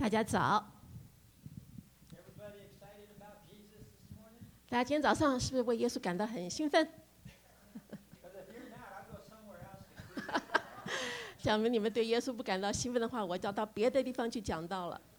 大家早。大家今天早上是不是为耶稣感到很兴奋？假如你们对耶稣不感到兴奋的话，我就要到别的地方去讲道了。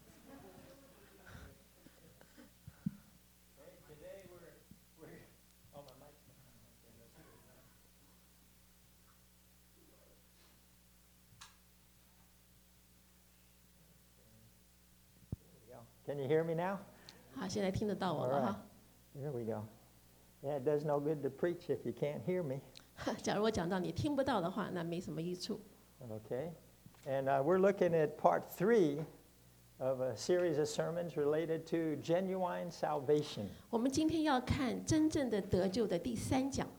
Can you hear me now? 好，现在听得到我 All 了 right. 哈。 There we go. Yeah, it does no good to preach if you can't hear me. 假如我讲到你听不到的话，那没什么益处。 Okay. And we're looking at part 3 of a series of sermons related to genuine salvation. 我们今天要看真正的得救的第3讲。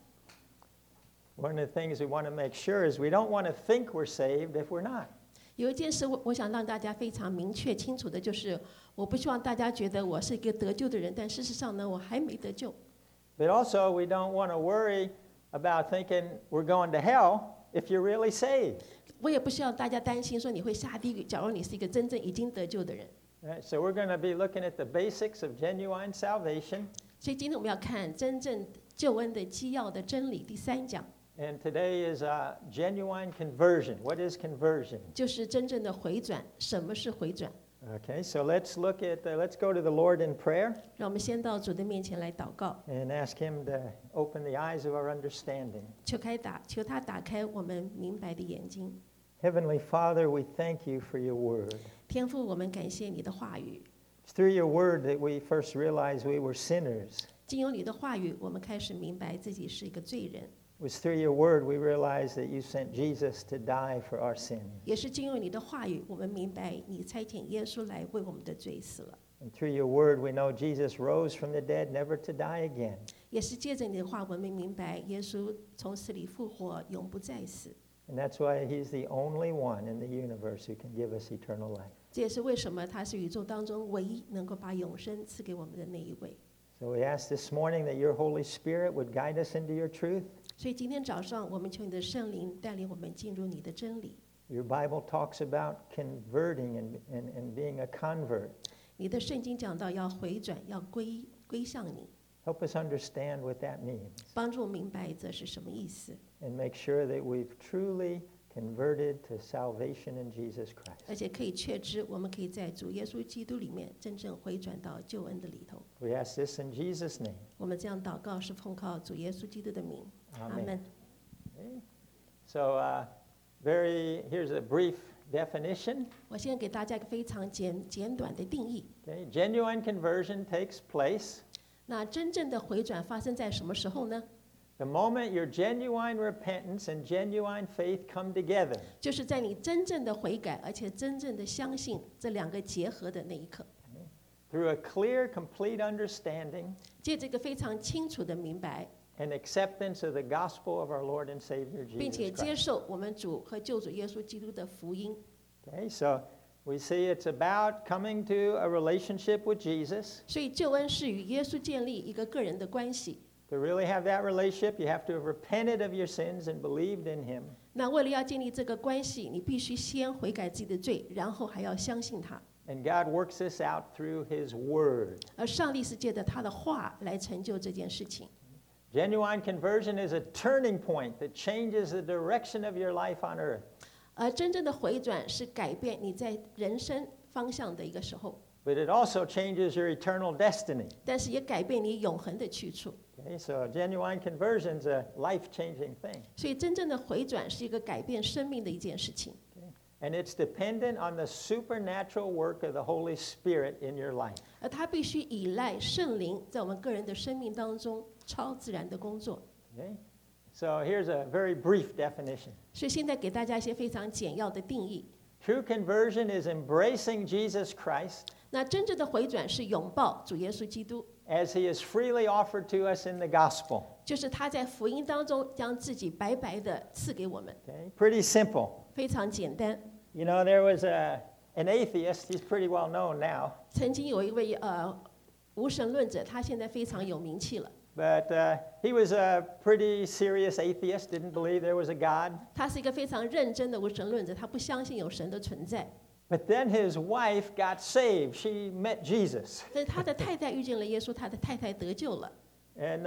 One of the things we want to make sure is we don't want to think we're saved if we're not. 有一件事我想让大家非常明确清楚的，就是我不希望大家觉得我是一个得救的人，但事实上呢，我还没得救。 But also we don't want to worry about thinking we're going to hell if you're really saved. 我也不希望大家担心说你会下地狱，假如你是一个真正已经得救的人。 Right, so we're going to be looking at the basics of genuine salvation. 所以今天我们要看真正救恩的基要的真理第3讲。 And today is genuine conversion. What is conversion? 就是真正的回转。什么是回转？ Okay, so let's go to the Lord in prayer 让我们先到主的面前来祷告， and ask Him to open the eyes of our understanding. 求他打开我们明白的眼睛。 Heavenly Father, we thank you for your word. 天父，我们感谢你的话语。 It's through your word that we first realized we were sinners. 经由你的话语，我们开始明白自己是一个罪人。 It was through your word we realized that you sent Jesus to die for our sin. 也是经由你的话语，我们明白你差遣耶稣来为我们的罪死了。 And through your word we know Jesus rose from the dead never to die again. 也是借着你的话，我们明白耶稣从死里复活，永不再死。 And that's why he's the only one in the universe who can give us eternal life. 这也是为什么他是宇宙当中唯一能够把永生赐给我们的那一位。 So we ask this morning that your Holy Spirit would guide us into your truth. 所以今天早上，我们求你的圣灵带领我们进入你的真理。 Your Bible talks about converting and being a convert. 你的圣经讲到要回转，要归向你， Help us understand what that means 帮助明白这是什么意思， and make sure that we've truly converted to salvation in Jesus Christ. 而且可以确知我们可以在主耶稣基督里面真正回转到救恩的里头。 We ask this in Jesus' name. 我们这样祷告是奉靠主耶稣基督的名，阿 Amen. 门。 Okay. So here's a brief definition. 我现在给大家一个非常简短的定义。 Okay. Genuine conversion takes place 那真正的回转发生在什么时候呢？ the moment your genuine repentance and genuine faith come together. 就是在你真正的悔改，而且真正的相信这两个结合的那一刻。 Through a clear, complete understanding 借这个非常清楚的明白， and acceptance of the gospel of our Lord and Savior 并且 Jesus 接 Christ. 受我们主和救主耶稣基督的福音。 Okay, so we see it's about coming to a relationship with Jesus. 所以救恩是与耶稣建立一个个人的关系。 To really have that relationship, you have to have repented of your sins and believed in Him. 那为了要建立这个关系，你必须先悔改自己的罪，然后还要相信他。 And God works this out through His Word. 而上帝是借着他的话来成就这件事情。 Genuine conversion is a turning point that changes the direction of your life on earth. 而真正的回转是改变你在人生方向的一个时候， But it also changes your eternal destiny. 但是也改变你永恒的去处。 Okay, so genuine conversion is a life-changing thing. 所以真正的回转是一个改变生命的一件事情。 And it's dependent on the supernatural work of the Holy Spirit in your life. 而它必须依赖圣灵在我们个人的生命当中超自然的工作。 Okay? So here's a very brief definition. 所以现在给大家一些非常简要的定义。 True conversion is embracing Jesus Christ 那真正的回转是拥抱主耶稣基督， as He is freely offered to us in the gospel. 就是他在福音当中将自己白白的赐给我们， Okay? Pretty simple. 非常简单。 You know, there was an atheist, he's pretty well known now, 曾经有一位无神论者，他现在非常有名气了。 but he was a pretty serious atheist, didn't believe there was a God. 他是一个非常认真的无神论者，他不相信有神的存在。 But then his wife got saved. She met Jesus. 但是他的太太遇见了耶稣，他的太太得救了。 And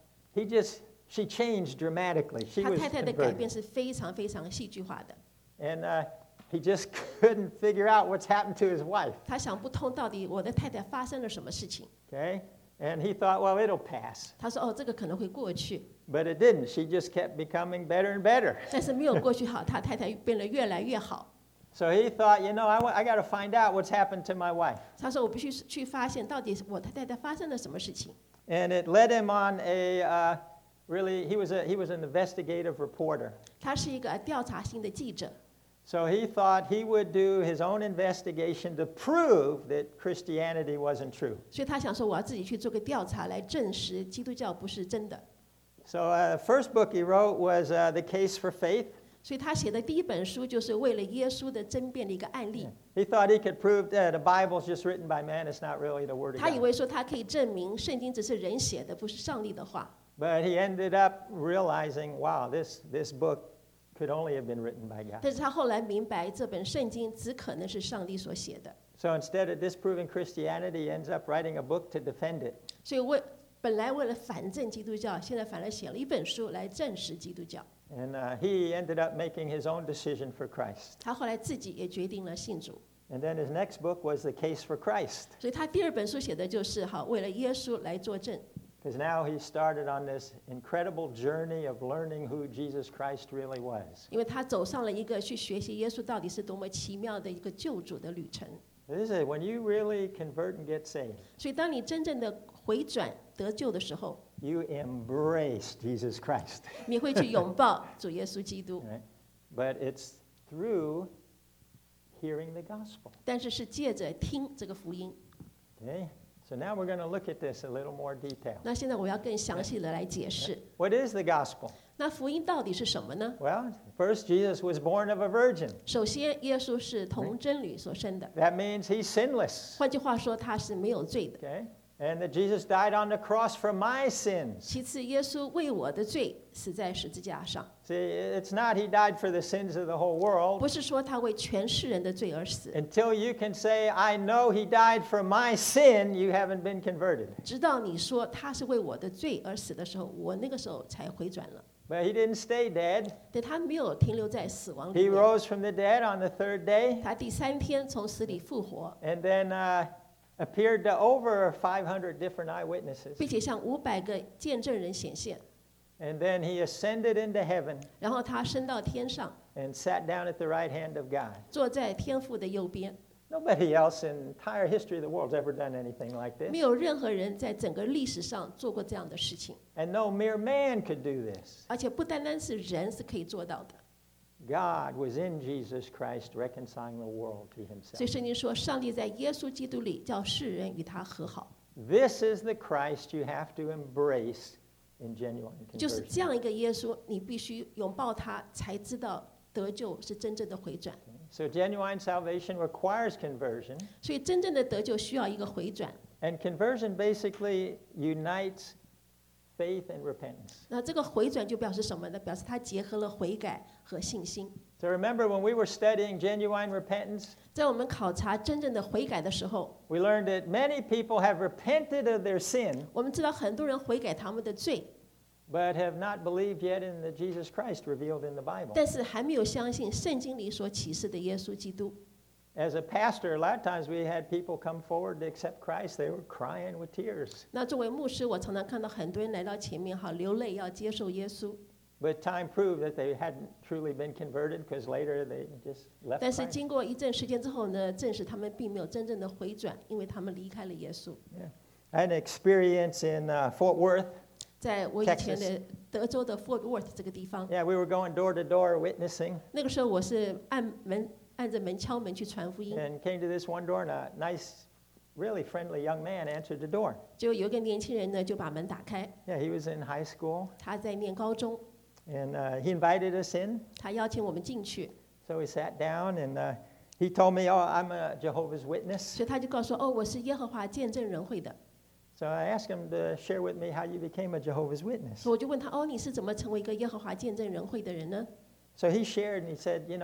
she changed dramatically. She 他 was 太太的改变 converted. 是非常非常戏剧化的。 And he just couldn't figure out what's happened to his wife. 他想不通到底我的太太发生了什么事情。 Okay? And he thought, well, it'll pass. 他说：“哦，这个可能会过去。” But it didn't. She just kept becoming better and better. 但是没有过去好，他太太变得越来越好。 So he thought, I got to find out what's happened to my wife. 他说：“我必须去发现到底我太太发生了什么事情。” And it led him on he was an investigative reporter. 他是一个调查性的记者， So he thought he would do his own investigation to prove that Christianity wasn't true. 所以他想说我要自己去做个调查来证实基督教不是真的。 So the first book he wrote was The Case for Faith. 所以他写的第一本书就是为了耶稣的争辩的一个案例。 He thought he could prove that the Bible's just written by man. It's not really the Word of 他以 God. 为说他可以证明圣经只是人写的，不是上帝的话。 But he ended up realizing, wow, this book could only have been written by God. 但是他后来明白，这本圣经只可能是上帝所写的。 So instead of disproving Christianity, he ends up writing a book to defend it. 所以本来为了反证基督教，现在反而写了一本书来证实基督教。 And he ended up making his own decision for Christ. 他后来自己也决定了信主。 And then his next book was The Case for Christ. 所以他第二本书写的就是为了耶稣来作证。 Because now he started on this incredible journey of learning who Jesus Christ really was. 因为他走上了一个去学习耶稣到底是多么奇妙的一个救主的旅程。 This is when you really convert and get saved, 所以当你真正的回转得救的时候， you embrace Jesus Christ. 你会去拥抱主耶稣基督， Right? But it's through hearing the gospel. 但是是借着听这个福音。 Okay? So now we're going to look at this a little more detail. 那现在我要更详细的来解释， What is the gospel? 那福音到底是什么呢？ Well, first, Jesus was born of a virgin. 首先，耶稣是童贞女所生的， That means he's sinless. 换句话说，他是没有罪的。 Okay? And that Jesus died on the cross for my sins. 其次，耶稣为我的罪死在十字架上， See, it's not he died for the sins of the whole world. 不是说他为全世人的罪而死。 Until you can say, I know he died for my sin, you haven't been converted. 直到你说他是为我的罪而死的时候，我那个时候才回转了。 But he didn't stay dead. 但他没有停留在死亡里 He 面， rose from the dead on the third day 他第三天从死里复活， and then appeared to over 500 different eyewitnesses. 并且向500个见证人显现。 And then he ascended into heaven 然后他升到天上， and sat down at the right hand of God. 坐在天父的右边。 Nobody else in the entire history of the world has ever done anything like 没 this. 有任何人在整个历史上做过这样的事情， And no mere man could do this. 而且不单单是人是可以做到的。 God was in Jesus Christ reconciling the world to 所以 himself. 圣经说，上帝在耶稣基督里叫世人与他和好， This is the Christ you have to embrace in genuine 就是这 conversion. 样一个耶稣，你必须拥抱他，才知道得救是真正的回转。 So genuine salvation requires conversion. 所以真正的得救需要一个回转。 And conversion basically unites faith and repentance. 那这个回转就表示什么呢？表示它结合了悔改和信心。 So remember when we were studying genuine repentance, 在我们考察真正的悔改的时候， we learned that many people have repented of their sin, 我们知道很多人悔改他们的罪， but have not believed yet in the Jesus Christ revealed in the Bible. 但是还没有相信圣经里所启示的耶稣基督。 As a pastor, a lot of times we had people come forward to accept Christ. They were crying with tears. 那作为牧师，我常常看到很多人来到前面，流泪要接受耶稣。 But time proved that they hadn't truly been converted because later they just left 但是 Christ. 经过一阵时间之后呢，证实他们并没有真正的回转，因为他们离开了耶稣。 I had an experience in Fort Worth. 在我以前的德州的 Fort Worth 这个地方， Yeah, we were going door to door witnessing 那个时候我是按着门敲门去传福音， and came to this one door, and a nice, really friendly young man answered the door. 就有一个年轻人呢就把门打开， Yeah, he was in high school, 他在念高中， and he invited us in. 他邀请我们进去， So we sat down, and he told me, "Oh, I'm a Jehovah's Witness." 所以他就告诉我，我是耶和华见证人会的。 So I asked him to share with me how you became a Jehovah's Witness. 所以我就问他，你是怎么成为一个耶和华见证人会的人呢？ So he shared, and he said,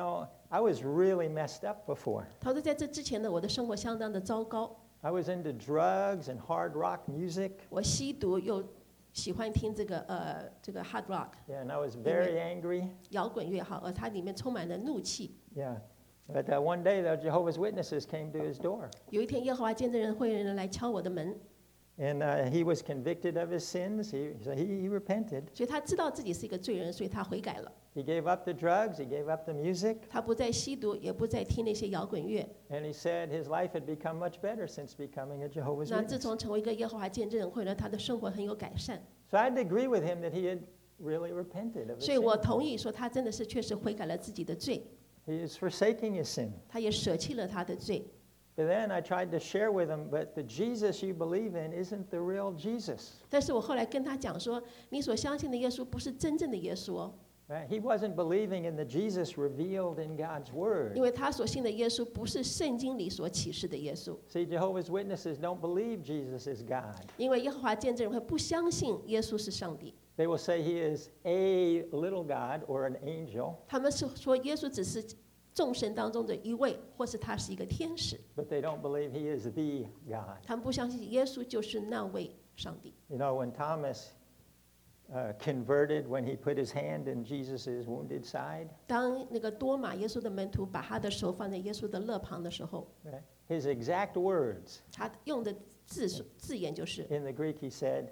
I was really messed up before. 他说在这之前呢，我的生活相当的糟糕， I was into drugs and hard rock music. 我吸毒又喜欢听这个hard rock Yeah, and I was very angry. 摇滚乐哈，而它里面充满了怒气。 Yeah. But one day, the Jehovah's Witnesses came to his door. 有一天，耶和华见证人会的人来敲我的门， And he was convicted of his sins. So he repented. 所以他知道自己是一个罪人，所以他悔改了。 He gave up the drugs. He gave up the music. 他不再吸毒，也不再听那些摇滚乐。 And he said his life had become much better since becoming a Jehovah's 那自 Witness. 从成为一个耶和华见证人会呢，他的生活很有改善。 So I had to agree with him that he had really repented of his 所以我 sin. 同意说，他真的是确实悔改了自己的罪， He is forsaking his sin. 他也舍弃了他的罪。 But then I tried to share with him, but the Jesus you believe in isn't the real Jesus. 但是我后来跟他讲说，你所相信的耶稣不是真正的耶稣哦， Right? He wasn't believing in the Jesus revealed in God's 因 Word. 为他所信的耶稣不是圣经里所启示的耶稣。 See, Jehovah's Witnesses don't believe Jesus is God. 因为耶和华见证人会不相信耶稣是上帝， They will say he is a little God or an angel, 他们是说耶稣只是众神当中的一位，或是他是一个天使， but they don't believe he is the God. 他们不相信耶稣就是那位上帝。 You know, when Thomas converted, when he put his hand in Jesus' wounded side, 当那个多马耶稣的门徒把他的手放在耶稣的肋旁的时候， right? His exact words 他用的字眼就是， in the Greek, he said,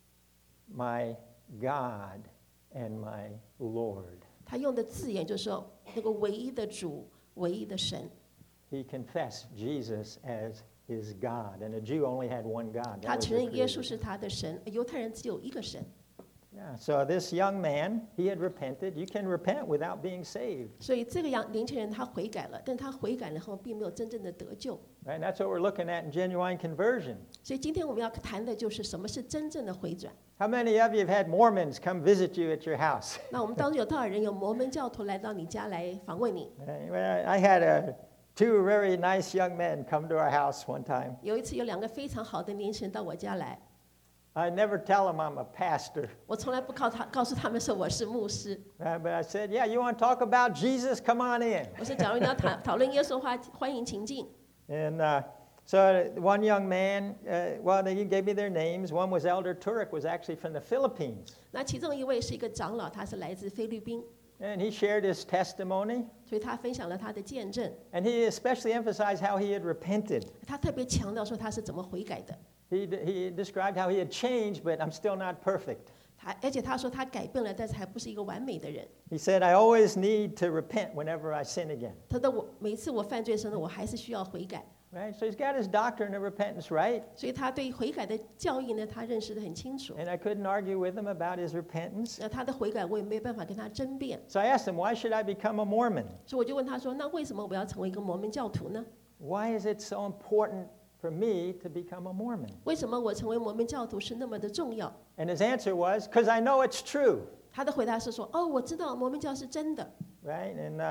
"My God and my Lord." 他用的字眼就是说那个唯一的主，唯一的神。 He confessed Jesus as his God, and a Jew only had one God. 他 That was 承 the 认耶稣 Creator. 是他的神，犹太人只有一个神。 Yeah, so this young man, he had repented. You can repent without being saved. 所以这个年轻人他悔改了，但他悔改了后并没有真正的得救。 Right? That's what we're looking at in genuine conversion. 所以今天我们要谈的就是什么是真正的回转。 How many of you have had Mormons come visit you at your house? 那我们当中有多少人有摩门教徒来到你家来访问你？ Well, I had two very nice young men come to our house one time. 有一次有2个非常好的年轻人到我家来， I never tell them I'm a pastor, 我从来不告诉他们说我是牧师。 but I said, "Yeah, you want to talk about Jesus? Come on in." 我说，假如你要讨论耶稣的话，欢迎请进。 And so one young man, well, they gave me their names. One was Elder Turek, was actually from the Philippines. 那其中一位是一个长老，他是来自菲律宾， And he shared his testimony. 所以他分享了他的见证。 And he especially emphasized how he had repented. 他特别强调说他是怎么悔改的。 He described how he had changed, but I'm still not perfect. 而且他说他改变了，但是还不是一个完美的人。 He said, "I always need to repent whenever I sin again." 他说每一次我犯罪的时候呢，我还是需要悔改。 Right? So he's got his doctrine of repentance right. 所以他对悔改的教义呢，他认识的很清楚。 And I couldn't argue with him about his repentance. 那他的悔改我也没有办法跟他争辩， So I asked him, "Why should I become a Mormon? 所以我就问他说：“那为什么我要成为一个摩门教徒呢？ Why is it so important for me to become a Mormon?" 为什么我成为摩门教徒是那么的重要 And his answer was, "Because I know it's true." 他的回答是说：“哦，我知道摩门教是真的。 Right? And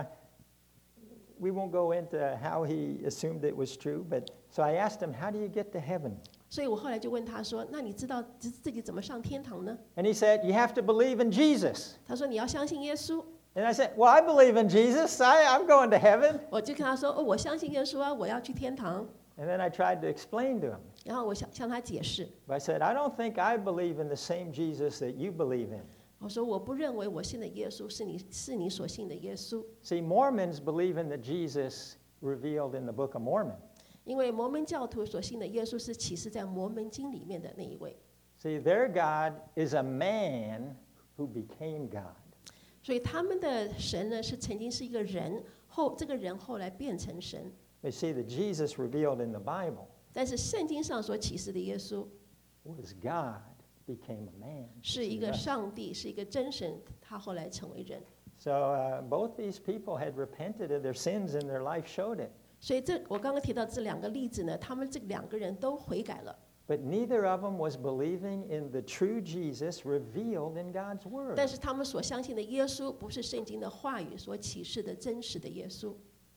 we won't go into how he assumed it was true, but so I asked him, "How do you get to heaven?" ” 所以我后来就问他说：“那你知道自己怎么上天堂呢 And he said, "You have to believe in Jesus." ？” 他说：“你要相信耶稣。 And I said, "Well, I believe in Jesus. I'm going to heaven." ” 我就跟他说：“哦，我相信耶稣啊，我要去天堂。 And then I tried to explain to him. ” 然后我向他解释， But I said, "I don't think I believe in the same Jesus that you believe in." 我说：“我不认为我信的耶稣是你所信的耶稣， See, Mormons believe in the Jesus revealed in the Book of Mormon. 因为摩门教徒所信的耶稣是启示在摩门经里面的那一位。 See, their God is a man who became God. 所以他们的神呢，是曾经是一个人，这个人后来变成神。 They see that Jesus revealed in the Bible 但是圣经上所启示的耶稣 was God became a man. 是一个上帝，是一个真神，他后来成为人。 So both these people had repented of their sins and their life showed it. 所以我刚刚提到这2个例子呢，他们这2个人都悔改了， But neither of them was believing in the true Jesus revealed in God's Word. 但是他们所相信的耶稣不是圣经的话语所启示的真实的耶稣。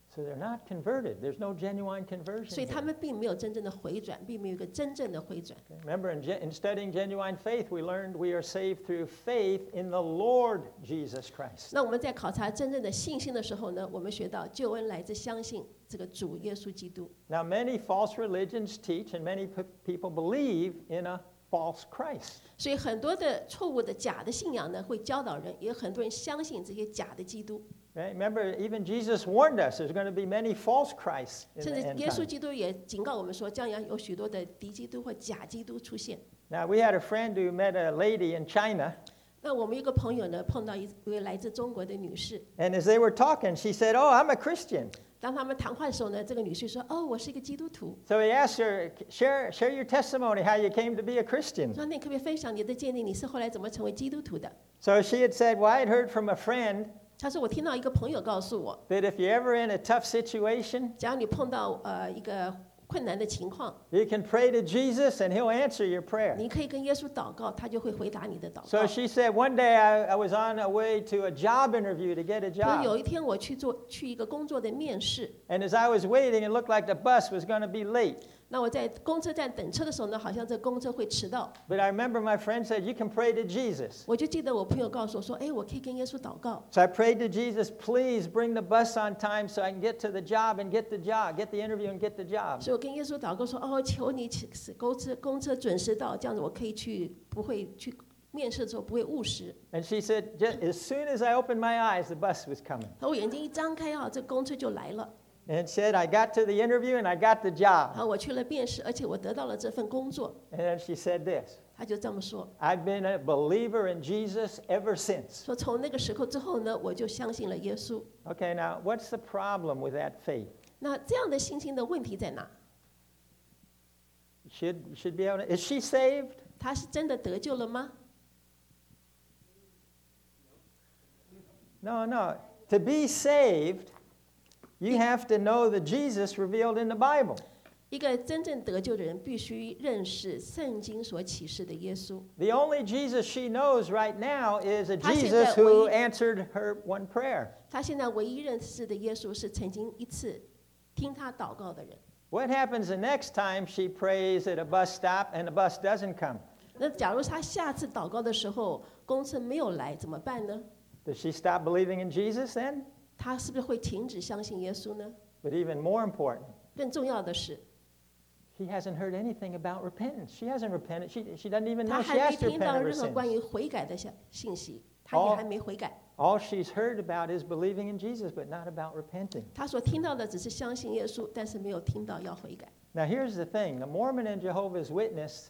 So they're not converted. There's no genuine 所 conversion 以他 here. 们并没有真正的回转，并没有一个真正的回转。 Okay, remember, in studying genuine faith, we learned we are saved through faith in the Lord Jesus Christ. 那我们在考察真正的信心的时候呢，我们学到救恩来自相信这个主耶稣基督。 Now, many false religions teach, and many people believe in a false Christ. 所以很多的错误的假的信仰呢，会教导人，也有很多人相信这些假的基督。 Right? Remember, even Jesus warned us there's going to be many false Christs in 甚 the 至 end 耶稣 time. 基督也警告我们说，将要有许多的敌基督或假基督出现。 Now, we had a friend who met a lady in China, 那我们一个朋友呢，碰到一位来自中国的女士， and as they were talking, she said, "Oh, I'm a Christian." 当他们谈话的时候呢，这个女士说：“哦，我是一个基督徒。 So he asked her, share your testimony, how you came to be a Christian. 说那你可不可以分享你的见证？你是后来怎么成为基督徒的 So she had said, well, I had heard from a friend？” 她说：“我听到一个朋友告诉我， that if you're ever in a tough situation, 假如你碰到一个困难的情况， you can pray to Jesus and he'll answer your prayer. 你可以跟耶稣祷告，他就会回答你的祷 So 告。 she said, one day I was on a way to a job interview to get a 可是有 job. 一天我去一个工作的面试， And as I was waiting, it looked like the bus was going to be late. 那我在公车站等车的时候呢，好像这公车会迟到。 But I remember my friend said, you can pray to Jesus. 我就记得我朋友告诉我说：‘哎，我可以跟耶稣祷告。’ So I prayed to Jesus, please bring the bus on time so I can get to the job and get the interview and get the job. 所以我跟耶稣祷告说：‘哦，求你公车准时到，这样子我可以不会去面试的时候不会误时。’ And she said, as soon as I opened my eyes, the bus was coming. 我眼睛一张开啊，这公车就来了。 And said, I got to the interview and I got the job. 好，我去了面试，而且我得到了这份工作。 And then she said this, 他就这么说， I've been a believer in Jesus ever since. 说从那个时候之后呢，我就相信了耶稣。 Okay, now what's the problem with that faith? 那这样的信心的问题在哪？ Should be able to, is she saved? 他是真的得救了吗？ No, no. To be saved, you have to know the Jesus revealed in the Bible. 一个真正得救的人必须认识圣经所启示的耶稣。 The only Jesus she knows right now is a 她现 Jesus 在 who 唯一 answered her one prayer. 他现在唯一认识的耶稣是曾经一次听他祷告的人。 What happens the next time she prays at a bus stop and the bus doesn't come? 那假如他下次祷告的时候公车没有来，怎么办呢？ Does she stop believing in Jesus then? 他是不是会停止相信耶稣呢？ But even more important, 更重要的是， she hasn't heard anything about repentance. She hasn't repented. She doesn't even 他 know she 还没 has to 听到 repent of her 任何 sins. 关于悔改的信息，他也还没悔改。 All she's heard about is believing in Jesus, but not about repenting. 他所听到的只是相信耶稣，但是没有听到要悔改。 Now, here's the thing. The Mormon and Jehovah's Witness,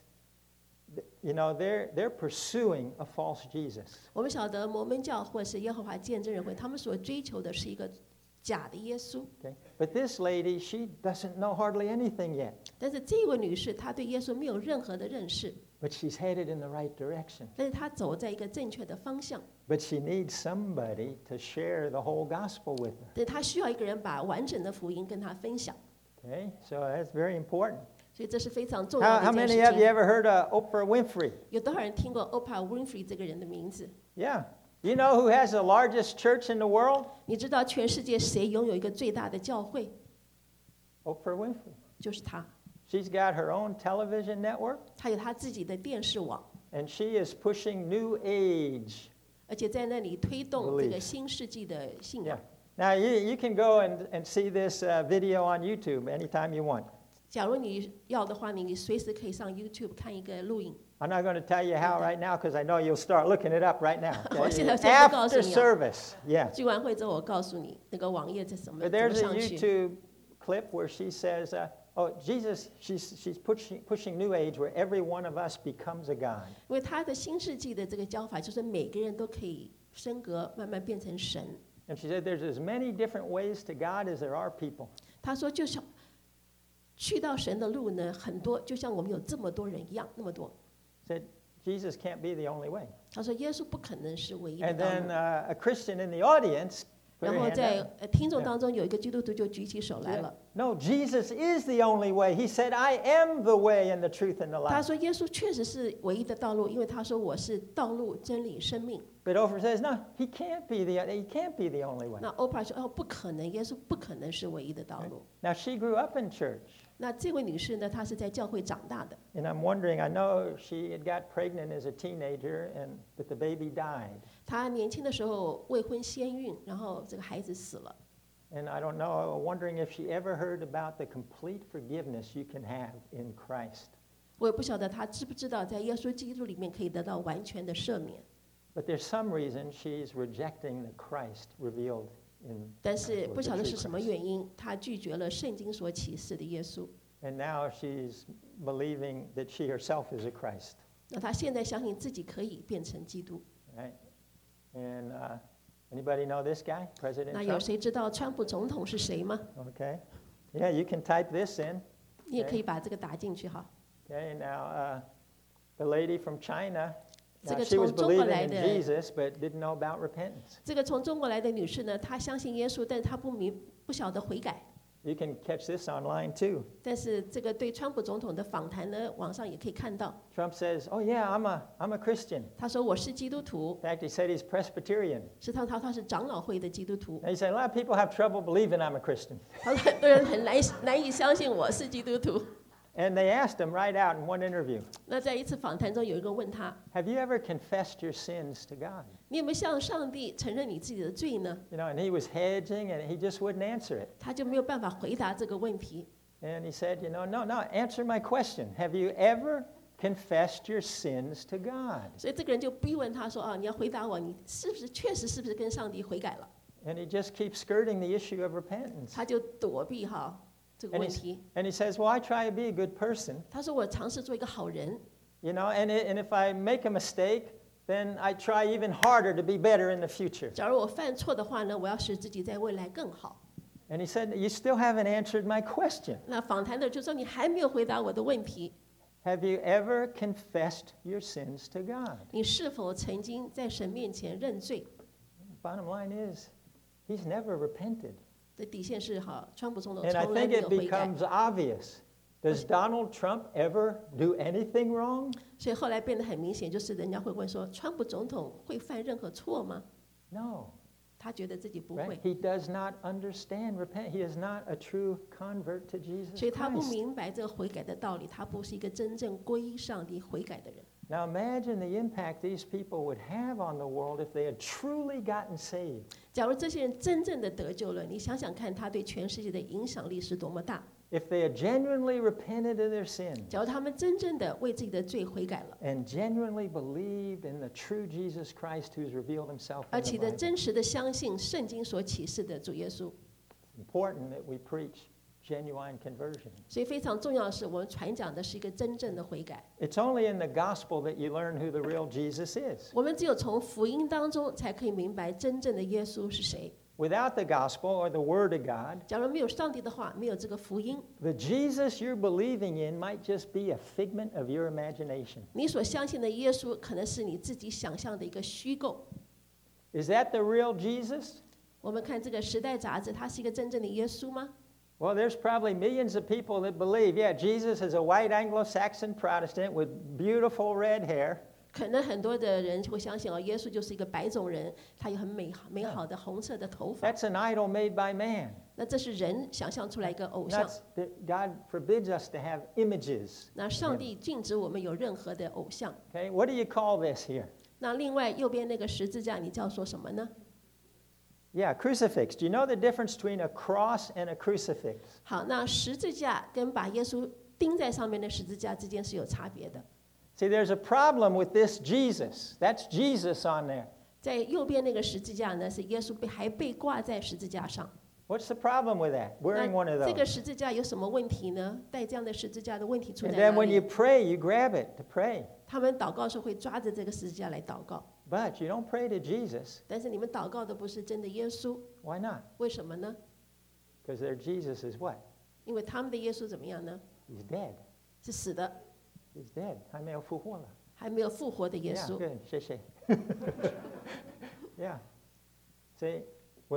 you know, they're pursuing a false Jesus. 我们晓得摩门教或是耶和华见证人会，他们所追求的是一个假的耶稣。 Okay? But this lady, she doesn't know hardly anything yet, 但是这位女士，她对耶稣没有任何的认识， but she's headed in the right direction. 但是她走在一个正确的方向。 But she needs somebody to share the whole gospel with her. 但她需要一个人把完整的福音跟她分享， Okay? So that's very important. 所以这是非常重要 How 的一件 many of 事 you 情。 ever heard of Oprah Winfrey? 有多少人听过 Oprah Winfrey 这个人的名字？ Yeah. You know who has the largest church in the world? 你知道全世界谁拥有一个最大的教会？ Oprah Winfrey. 就是她， She's got her own television network, 她有她自己的电视网， and she is pushing New Age. 而且在那里推动 Belief. 这个新世纪的信 Yeah. 仰。 Now, you can go and see this video on YouTube anytime you want. 假如你要的话，你随时可以上 YouTube 看一个录影。 I'm not going to tell you how right now because I know you'll start looking it up right now. 我现在 Okay? 先不告诉 After 你啊。 service, yeah. 聚完会之后，我告诉你那个网页在什么， But 怎么 there's a 上去。 YouTube clip where she says, "Oh, Jesus, she's pushing New Age where every one of us becomes a god." 因为他的新世纪的这个教法，就是每个人都可以升格，慢慢变成神。 And she said, "There's as many different ways to God as there are people." 他说，就像去到神的路呢，很多，就像我们有这么多人一样，那么多。 Said Jesus can't be the only way. 他说，耶稣不可能是唯一的 And 道 then 路。 a Christian in the audience Put 然 your 后 hand 在 up. 听众当中有一个基督徒就举起手来 Yeah. 了， No, Jesus is the only way. He said, I am the way and the truth and the 他 life. 说耶稣确实是唯一的道路，因为他说我是道路、真理、生命。 But Oprah says, no, he can't be the only way. 那 Oprah 说哦，不可能，耶稣不可能是唯一的道路。 Now, she grew up in church. 那这位女士呢，她是在教会长大的。 And I'm wondering, I know she had got pregnant as a teenager, but the baby died. 她年轻的时候未婚先孕，然后这个孩子死了。 And I don't know, I'm wondering if she ever heard about the complete forgiveness you can have in Christ. 我也不晓得她知不知道，在耶稣基督里面可以得到完全的赦免。 But there's some reason she's rejecting the Christ revealed in 但是 the 不晓得 true 是什么 Christ. 原因，她拒绝了圣经所启示的耶稣。 And now she's believing that she herself is a Christ. 那她现在相信自己可以变成基督。 Right? And anybody know this guy, President 那有 Trump? 谁知道川普总统是谁吗？ Okay. Yeah, you can type this in. 你也可以把这个打进去哈。 Okay, now the lady from China, 这 now 个 she was 从中国 believing 来 in 的 Jesus but didn't know about repentance. 这个从中国来的女士呢，她相信耶稣，但是她不晓得悔改。 You can catch this online too. 但是这个对川普总统的访谈呢，网上也可以看到。 Trump says, "Oh yeah, I'm a Christian." 他说我是基督徒， In fact, he said he's Presbyterian. 实际上他是长老会的基督徒。 And he said a lot of people have trouble believing I'm a Christian. 他说很多人很难以相信我是基督徒。 And they asked him right out in one interview, 那在一次访谈中，有一个问他： "Have you ever confessed your sins to God?" 你有没有向上帝承认你自己的罪呢？ You know, and he was hedging and he just wouldn't answer it. 他就没有办法回答这个问题。 And he said, "No, answer my question. Have you ever confessed your sins to God?" 所以这个人就逼问他说：你要回答我，你确实是不是跟上帝悔改了？ And he just keeps skirting the issue of repentance. 他就躲避这个 And 问 he, 题。 and he says, "Well, I try to be a good person, 他说我尝试做一个好人， you know, and if I make a mistake, then I try even harder to be better in the future." 假如我犯错的话呢，我要使自己在未来更好。 And he said, "You still haven't answered my question. 那访谈的就说你还没有回答我的问题， Have you ever confessed your sins to God?" 你是否曾经在神面前认罪？ Bottom line is, he's never repented. 这底线是川普总统 And I 从来 think 没有 it 悔改， becomes obvious. Does Donald Trump ever do anything wrong? 所以后来变得很明显，就是人家会问说，川普总统会犯任何错吗？ No. 他觉得自己不 Right? 会， He does not understand repent. He is not a true convert to Jesus 所以他不 Christ. 明白这个悔改的道理，他不是一个真正皈依上帝悔改的人。 Now imagine the impact these people would have on the world if they had truly gotten saved. 假如这些人真正的得救了，你想想看，他对全世界的影响力是多么大。 If they had genuinely repented of their sins 假如他们真正的为自己的罪悔改了， and genuinely believed in the true Jesus Christ who's revealed himself 而 in the 且的 Bible. 真实的相信圣经所启示的主耶稣， Important that we preach genuine conversion. 所以非常重要的是，我们传讲的是一个真正的悔改。 It's only in the gospel that you learn who the real Jesus is. 我们只有从福音当中才可以明白真正的耶稣是谁。 Without the gospel or the word of God, 假如没有上帝的话，没有这个福音， the Jesus you're believing in might just be a figment of your imagination. 你所相信的耶稣可能是你自己想象的一个虚构。 Is that the real Jesus? 我们看这个《时代》杂志，它是一个真正的耶稣吗？ Well, there's probably millions of people that believe, yeah, Jesus is a white Anglo-Saxon Protestant with beautiful red hair. 可能很多的人会相信耶稣就是一个白种人，他有很美好的红色的头发。 That's an idol made by man. 那这是人想象出来一个偶像。 God forbids us to have images. 那上帝禁止我们有任何的偶像。 Okay, what do you call this here? 那另外右边那个十字架，你叫做什么呢？ Yeah, crucifix. Do you know the difference between a cross and a crucifix? 好，那十字架跟把耶稣钉在上面的十字架之间是有差别的。 See, there's a problem with this Jesus. That's Jesus on there. 在右边那个十字架呢，是耶稣还被挂在十字架上。 What's the problem with that? Wearing one of 那这个 those. 十字架有什么问题呢？带这样的十字架的问题出 And 在 then 哪 when you 里？ pray, you grab it to pray. 他们祷告时候会抓着这个十字架来祷告， But you don't pray to Jesus. 但是你们祷告的不是真的耶稣， Why not? 为什么呢？ Because their Jesus is what? 因为他们的耶稣怎么样呢？ He's dead. 是死的， He's dead. 还没有复活了。 还没有复活的耶 Yeah, 稣。 good. 谢谢。Yeah. See, when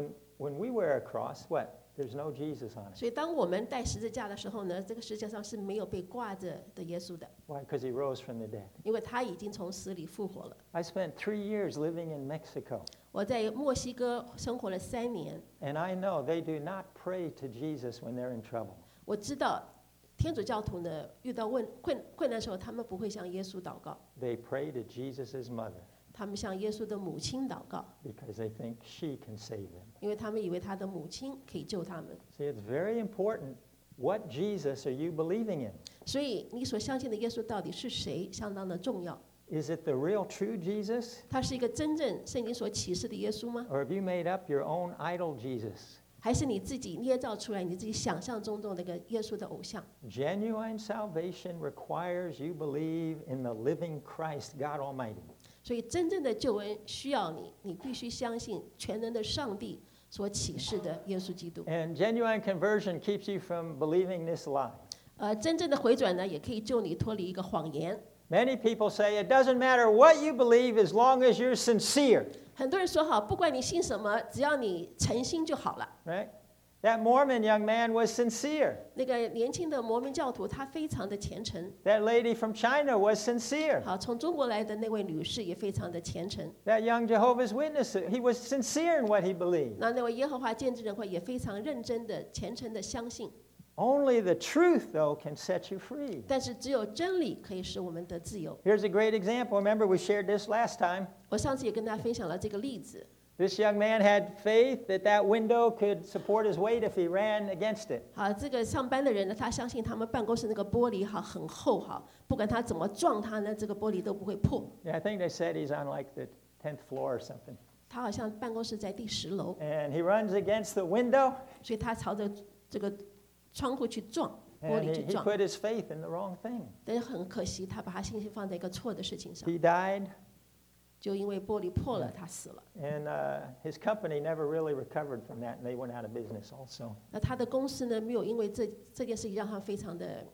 when we wear a cross, what? There's no Jesus on it. 所以当我们戴十字架的时候呢，这个十字架上是没有被挂着的耶稣的， Why? Because he rose from the dead. 因为他已经从死里复活了。 I spent 3 years living in Mexico, 我在墨西哥生活了3年， and I know they do not pray to Jesus when they're in trouble. 我知道天主教徒呢遇到困难的时候，他们不会向耶稣祷告， They pray to Jesus' mother 他们向耶稣的母亲祷告， because they think she can save them. 因为他们以为他的母亲可以救他们。 See, it's very important. What Jesus are you believing in? 所以你所相信的耶稣到底是谁，相当的重要。 Is it the real true Jesus? 他是一个真正圣经所启示的耶稣吗？ Or have you made up your own idol Jesus? 还是你自己捏造出来你自己想象中的那个耶稣的偶像？ Genuine salvation requires you believe in the living Christ, God Almighty. 所以真正的救恩需要你必须相信全能的上帝所启示的耶稣基督。 And genuine conversion keeps you from believing this lie. 真正的回转呢，也可以救你脱离一个谎言。 Many people say it doesn't matter what you believe as long as you're sincere, 很多人说好，不管你信什么，只要你诚心就好了。 right? That Mormon young man was sincere. 那个年轻的摩门教徒，他非常的虔诚。 That lady from China was sincere. 好，从中国来的那位女士也非常的虔诚。 That young Jehovah's Witness, he was sincere in what he believed. 那位耶和华见证人会也非常认真的、虔诚的相信。 Only the truth, though, can set you free. 但是只有真理可以使我们得自由。 Here's a great example. Remember, we shared this last time. 我上次也跟大家分享了这个例子。 This young man had faith that that window could support his weight if he ran against it. 好，这个上班的人呢，他相信他们办公室那个玻璃很厚不管他怎么撞它呢，这个玻璃都不会破。 Yeah, I think they said he's on like the 10th floor or something. 他好像办公室在第10楼， And he runs against the window, 所以他朝着这个窗户去撞，玻 and 璃去 he 撞。 put his faith in the wrong thing. 但是很可惜，他把他信心放在一个错的事情上， He died, 就因为玻璃破了，他死了。 and his company never really recovered from that, and they went out of business also. 那他的公司呢，没有因为这件事情让他非常的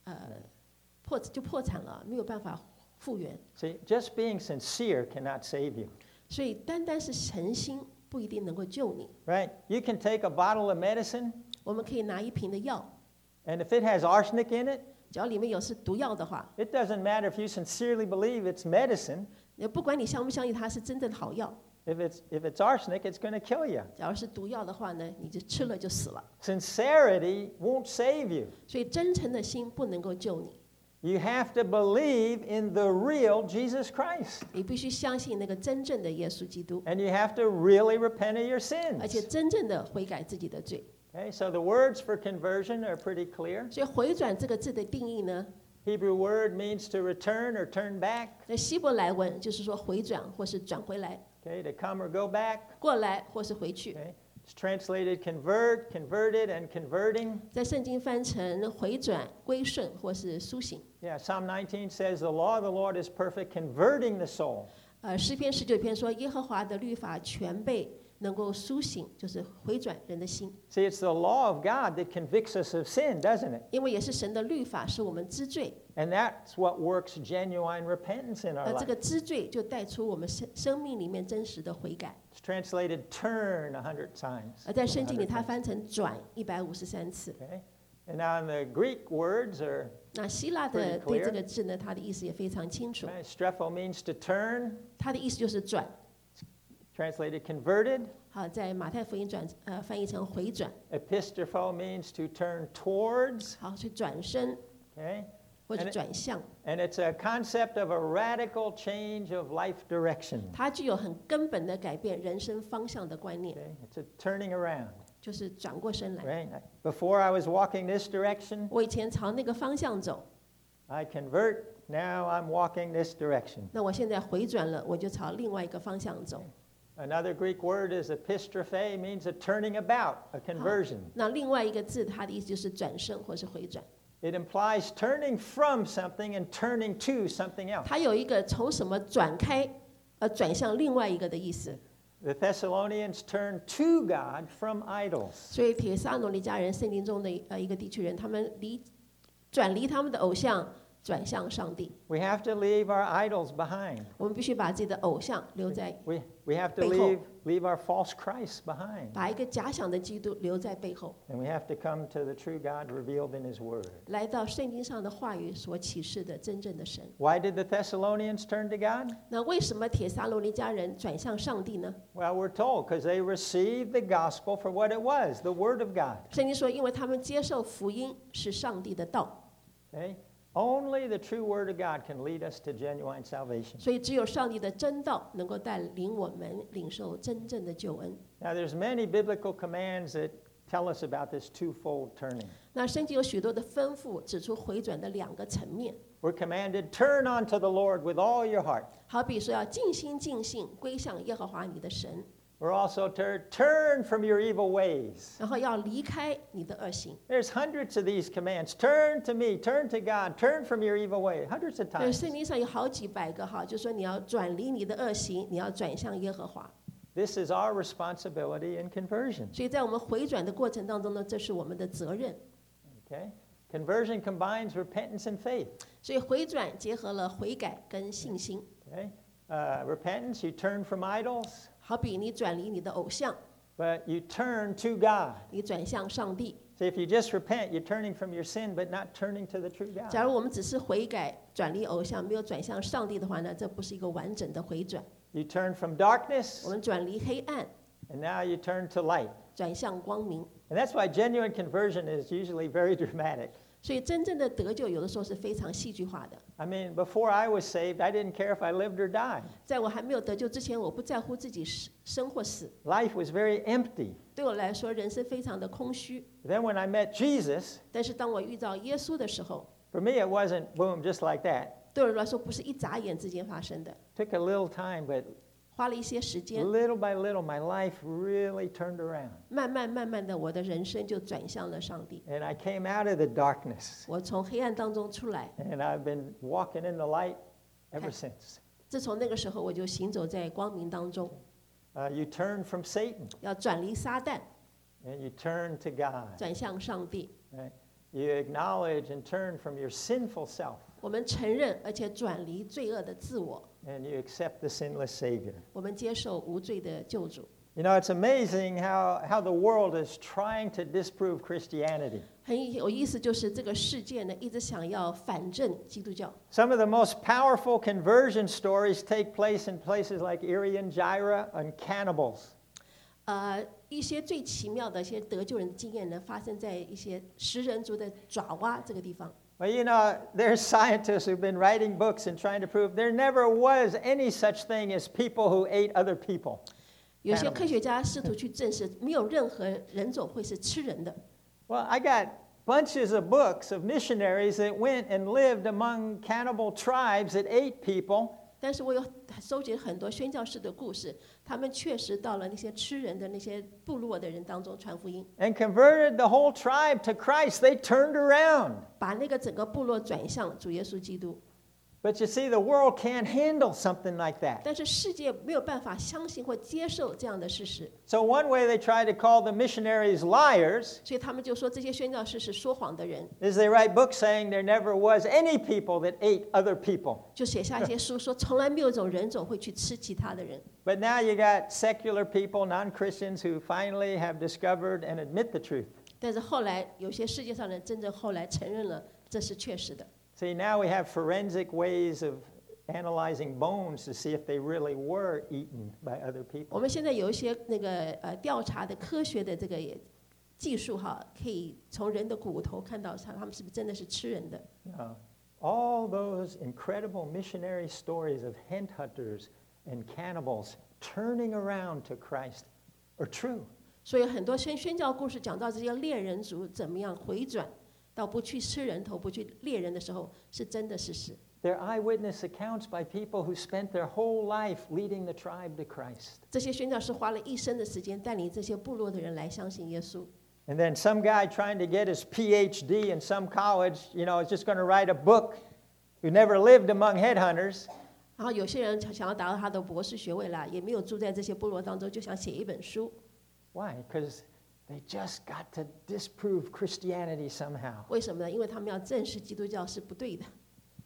破产了，没有办法复原。 See, just being sincere cannot save you, 所以单单是诚心不一定能够救你。 right? You can take a bottle of medicine, 我们可以拿一瓶的药， and if it has arsenic in it, 只要里面是毒药的话， it doesn't matter if you sincerely believe it's medicine. 不管你相不相信它是真正的好药， If it's arsenic, it's going to kill you. 假如是毒药的话呢，你就吃了就死了。 Sincerity won't save you. 所以真诚的心不能够救你， You have to believe in the real Jesus Christ. 你必须相信那个真正的耶稣基督， And you have to really repent of your 而且 sins. 真正的悔改自己的罪。 Okay, so the words for conversion are pretty clear. 所以回转这个字的定义呢， Hebrew word means to return or turn back. 在希伯来文就是说回转或是转回来， Okay, to come or go back. 过来或是回去。 Okay, it's translated convert, converted, and converting. 在圣经翻成回转、归顺或是苏醒。 Yeah, Psalm 19 says the law of the Lord is perfect, converting the soul. 诗篇19篇说，耶和华的律法全备，能够苏醒，就是回转人的心。 See, it's the law of God that convicts us of sin, doesn't it? 因为也是神的律法使我们知罪， And that's what works genuine repentance in our 而这 life. 个知罪就带出我们生命里面真实的悔改。 It's translated turn 100 times. 而在圣经里，它翻成转153次。 Okay? And now in the Greek words are 那希腊的 Pretty clear. 对这个字呢，它的意思也非常清楚。 right, strepho means to turn, 它的意思就是转。 translated converted. 好，在马太福音翻译成回转， Epistropho means to turn towards. 好去转身 Okay? 或者 And it- 转向。 And it's a concept of a radical change of life direction. 它具有很根本的改变人生方向的观念， Okay? It's a turning around. 就是转过身来。 Right? Before I was walking this direction, 我以前朝那个方向走， I convert. Now I'm walking this direction. 那我现在回转了，我就朝另外一个方向走。 Another Greek word is epistrophe, means a turning about, a conversion. 那另外一个字，它的意思就是转身或是回转。 It implies turning from something and turning to something else. 它有一个从什么转开，转向另外一个的意思。 The Thessalonians turned to God from idols. 所以帖撒罗尼迦人圣经中的一个地区人，他们转离他们的偶像， 转向上帝。 We have to leave our idols behind. 我们必须把自己的偶像留在 We have to 背后。 leave our false Christ behind. 把一个假想的基督留在背后， And we have to come to the true God revealed in His Word. 来到圣经上的话语所启示的真正的神。 Why did the Thessalonians turn to God? 那为什么帖撒罗尼迦人转向上帝呢？ Well, we're told because they received the gospel for what it was, the Word of God. 圣经说，因为他们接受福音是上帝的道， Okay? Only the true Word of God can lead us to genuine salvation. 所以只有上帝的真道能够带领我们领受真正的救恩。 Now, there's many biblical commands that tell us about this twofold turning. 那圣经有许多的吩咐，指出回转的两个层面。 We're commanded, turn unto the Lord with all your heart. 好比说要尽心尽性归向耶和华你的神， We're also to turn from your evil ways. 然后要离开你的恶行。 There's hundreds of these commands. Turn to me, turn to God, turn from your evil way. Hundreds of 对， times. 圣经上有好几百个哈，就说你要转离你的恶行，你要转向耶和华。 This is our responsibility in conversion. 所以在我们回转的过程当中呢，这是我们的责任。 Okay? Conversion combines repentance and faith. 所以回转结合了悔改跟信心。 Okay? Repentance, you turn from idols, 好比你转离你的偶像， but you turn to God. 你转向上帝。 See, if you just repent, you're turning from your sin, but not turning to the true 假 God. 如我们只是悔改、转离偶像，没有转向上帝的话呢，这不是一个完整的回转。 You turn from 我 darkness, 们转离黑暗， and now you turn to light. 转向光明。 And that's why genuine conversion is usually very dramatic. 所以真正的得救，有的时候是非常戏剧化的。 I mean, before I was saved, I didn't care if I lived or died. 在我还没有得救之前，我不在乎自己生或死。 Life was very empty. 对我来说，人生非常的空虚。 Then when I met Jesus, 但是当我遇到耶稣的时候， for me it wasn't boom, just like that. 对我来说不是一眨眼之间发生的， It took a little time, but 花了一些时间， little by little, my life really turned around. 慢慢的，我的人生就转向了上帝。 And I came out of the darkness, 我从黑暗当中出来， and I've been walking in the light ever Okay. since. 自从那个时候，我就行走在光明当中， You turn from Satan, 要转离撒旦， and you turn to God. 转向上帝。 Right? You acknowledge and turn from your sinful self, 我们承认，而且转离罪恶的自我， and you accept the sinless Savior. 我们接受无罪的救主。 You know, it's amazing how the world is trying to disprove Christianity. 很有意思，就是这个世界呢，一直想要反正基督教。 Some of the most powerful conversion stories take place in places like Irian Jaya and cannibals. 一些最奇妙的一些得救人的经验呢，发生在一些食人族的爪哇这个地方。 Well, you know, there's scientists who've been writing books and trying to prove there never was any such thing as people who ate other people. 有些科学家试图去证实，没有任何人种会是吃人的。 Well, I got bunches of books of missionaries that went and lived among cannibal tribes that ate people. 但是我有收集很多宣教士的故事，他们确实到了那些吃人的那些部落的人当中传福音， And converted the whole tribe to Christ. They turned around. 把那个整个部落转向主耶稣基督。 But you see, the world can't handle something like that. 但是世界没有办法相信或接受这样的事实， So one way they try to call the missionaries liars 所以他们就说这些宣教士是说谎的人， is they write books saying there never was any people that ate other people. 就写下一些书说从来没有一种人种会去吃其他的人。 But now you got secular people, non-Christians, who finally have discovered and admit the truth. 但是后来有些世界上人真正后来承认了这是确实的。 See, now we have forensic ways of analyzing bones to see if they really were eaten by other 我 people. 们现在有一些那个调查的科学的这个技术哈，可以从人的骨头看到他们是不是真的是吃人的。 All those incredible missionary stories of hen hunters and cannibals turning around to Christ are true. 所以很多宣教故事讲到这些猎人族怎么样回转到不去吃人头、不去猎人的时候，是真的事实。 They're eyewitness accounts by people who spent their whole life leading the tribe to Christ. 这些宣教师花了一生的时间带领这些部落的人来相信耶稣。 And then some guy trying to get his PhD in some college, you know, is just going to write a book who never lived among headhunters. 然后有些人想要达到他的博士学位啦，也没有住在这些部落当中，就想写一本书。 Why? Because they just got to disprove Christianity somehow. 为什么呢？因为他们要证实基督教是不对的。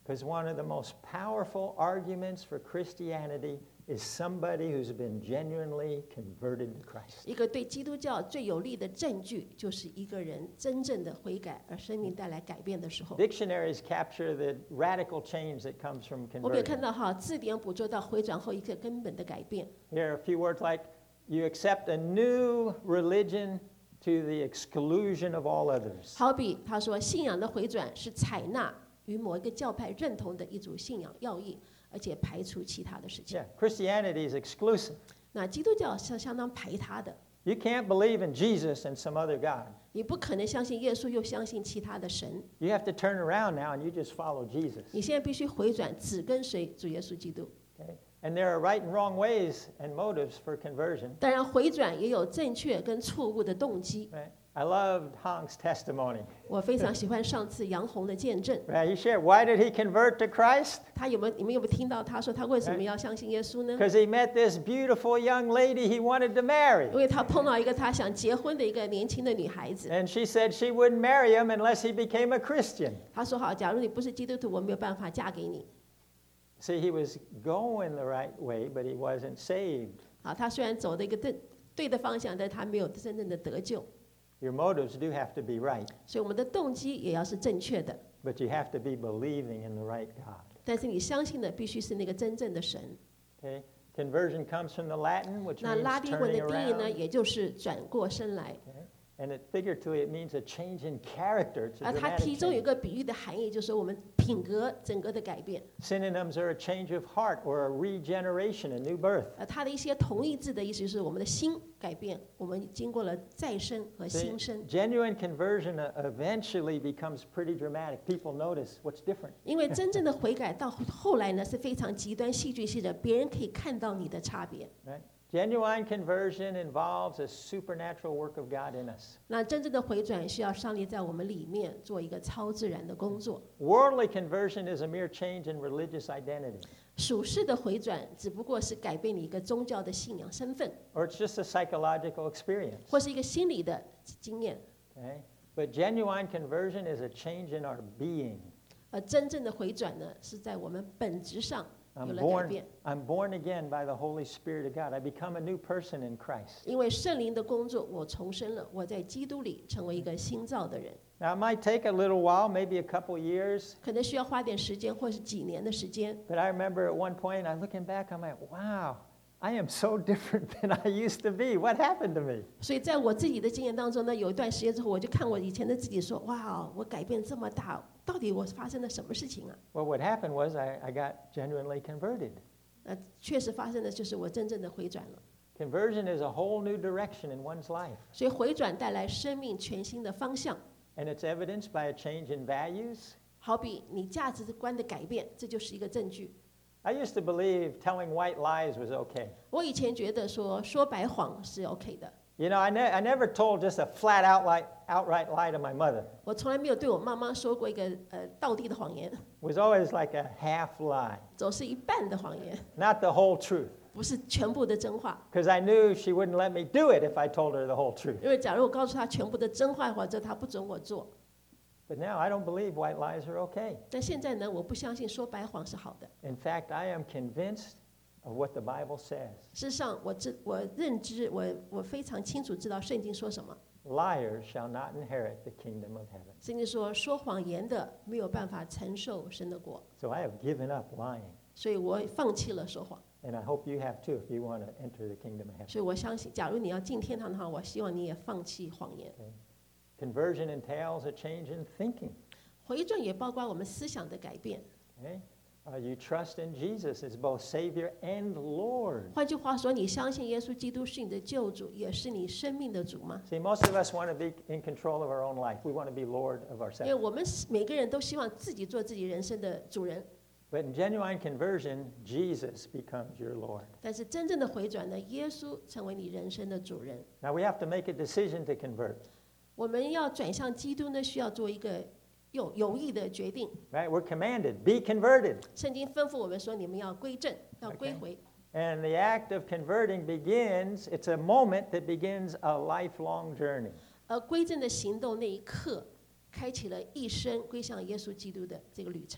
Because one of the most powerful arguments for Christianity is somebody who's been genuinely converted to Christ. 一个对基督教最有力的证据，就是一个人真正的悔改，而生命带来改变的时候。 Dictionaries capture the radical change that comes from 我们也看 conversion. 到哈，字典捕捉到回转后一个根本的改变。 Here are a few words like, you accept a new religion to the exclusion of all others. 好比他说，信仰的回转是采纳与某一个教派认同的一组信仰要义，而且排除其他的事情。 Yeah, Christianity is exclusive. 那基督教是相当排他的， You can't believe in Jesus and some other God. 你不可能相信耶稣又相信其他的神， You have to turn around now and you just follow Jesus. 你现在必须回转，只跟随主耶稣基督。 Okay? And there are right and wrong ways and motives for conversion. 当然，回转也有正确跟错误的动机。 Right? I loved Hank's testimony. 我非常喜欢上次杨红的见证， Right? He shared, why did he convert to Christ? 你们有没有听到他说他为什么要相信耶稣呢？ Because he met this beautiful young lady he wanted to marry. 因为他碰到一个他想结婚的一个年轻的女孩子， And she said she wouldn't marry him unless he became a Christian. 他说好，假如你不是基督徒，我没有办法嫁给你。 See, he was going the right way, but he wasn't saved. 好，他虽然走的一个对的方向，但他没有真正的得救。 Your motives do have to be right, 所以我们的动机也要是正确的， but you have to be believing in the right God. 但是你相信的必须是那个真正的神。 Okay? Conversion comes from the Latin, which 那 means 拉丁文的 turning 定义呢， around. 也就是转过身来。 Okay? And figuratively, it means a change in character. It's a 而它 dramatic 其中有一 change. 个比喻的含义，就是我们品格整个的改变。 Synonyms are a change of heart or a regeneration, a new birth. 它的一些同义字的意思就是我们的心改变，我们经过了再生和 See, 新生。 genuine conversion eventually becomes pretty dramatic. People notice what's different. 因为真正的悔改到后来呢是非常极端戏剧性的，别人可以看到你的差别。 Right? Genuine conversion involves a supernatural work of God in us. 那真正的回转需要上帝在我们里面做一个超自然的工作。 Worldly conversion is a mere change in religious identity, 属世的回转只不过是改变你一个宗教的信仰身份， or it's just a psychological experience. 或是一个心理的经验。 Okay? But genuine conversion is a change in our being. 而真正的回转呢，是在我们本质上有 I'm 了改 born, 变。 I'm born again by the Holy Spirit of God. I become a new person in Christ. 因为圣灵的工作，我重生了，我在基督里成为一个新造的人。 Now, it might take a little while, maybe a couple years, 可能需要花点时间，或是几年的时间。 but I remember at one point, I'm looking back, I'm like, wow, I am so different than I used to be. What happened to me? 所以在我自己的经验当中呢，有一段时间之后，我就看我以前的自己说：“哇，我改变这么大，到底我发生了什么事情啊 Well, what happened was I got genuinely converted.？” 确实发生的就是我真正的回转了。 Conversion is a whole new direction in one's life, 所以回转带来生命全新的方向， and it's evidenced by a change in values. 好比你价值观的改变，这就是一个证据。 I used to believe telling white lies was okay. 我以前觉得说白谎是 OK 的， You know, I never told just a flat outright lie to my mother. 我从来没有对我妈妈说过一个道地的谎言， It was always like a half lie, 总是一半的谎言， not the whole truth. 不是全部的真话。 Because I knew she wouldn't let me do it if I told her the whole truth. 因为假如我告诉她全部的真话，或者她不准我做。 But now I don't believe white lies are okay. 但现在呢，我不相信说白谎是好的。 In fact, I am convinced of what the Bible says. 事实上，我认知，我非常清楚知道圣经说什么。 Liars shall not inherit the kingdom of heaven. 圣经说谎言的没有办法承受神的国， So I have given up lying. 所以我放弃了说谎。 And I hope you have too if you want to enter the kingdom of heaven. 所以我相信，假如你要进天堂的话，我希望你也放弃谎言。 Conversion entails a change in thinking. 回转也包括我们思想的改变。 Okay? You trust in Jesus as both Savior and Lord. 换句话说，你相信耶稣基督是你的救主，也是你生命的主吗？ See, most of us want to be in control of our own life. We want to be Lord of 因为 ourselves. 我们每个人都希望自己做自己人生的主人。 But in genuine conversion, Jesus becomes your Lord. 但是真正的回转呢，耶稣成为你人生的主人。 Now we have to make a decision to convert. 我们要转向基督呢，需要做一个有意的决定。 Right? We're commanded, be converted. 圣经吩咐我们说，你们要归正，要归回。 And the act of converting begins, it's a moment that begins a lifelong journey. 而归正的行动那一刻，开启了一生归向耶稣基督的这个旅程。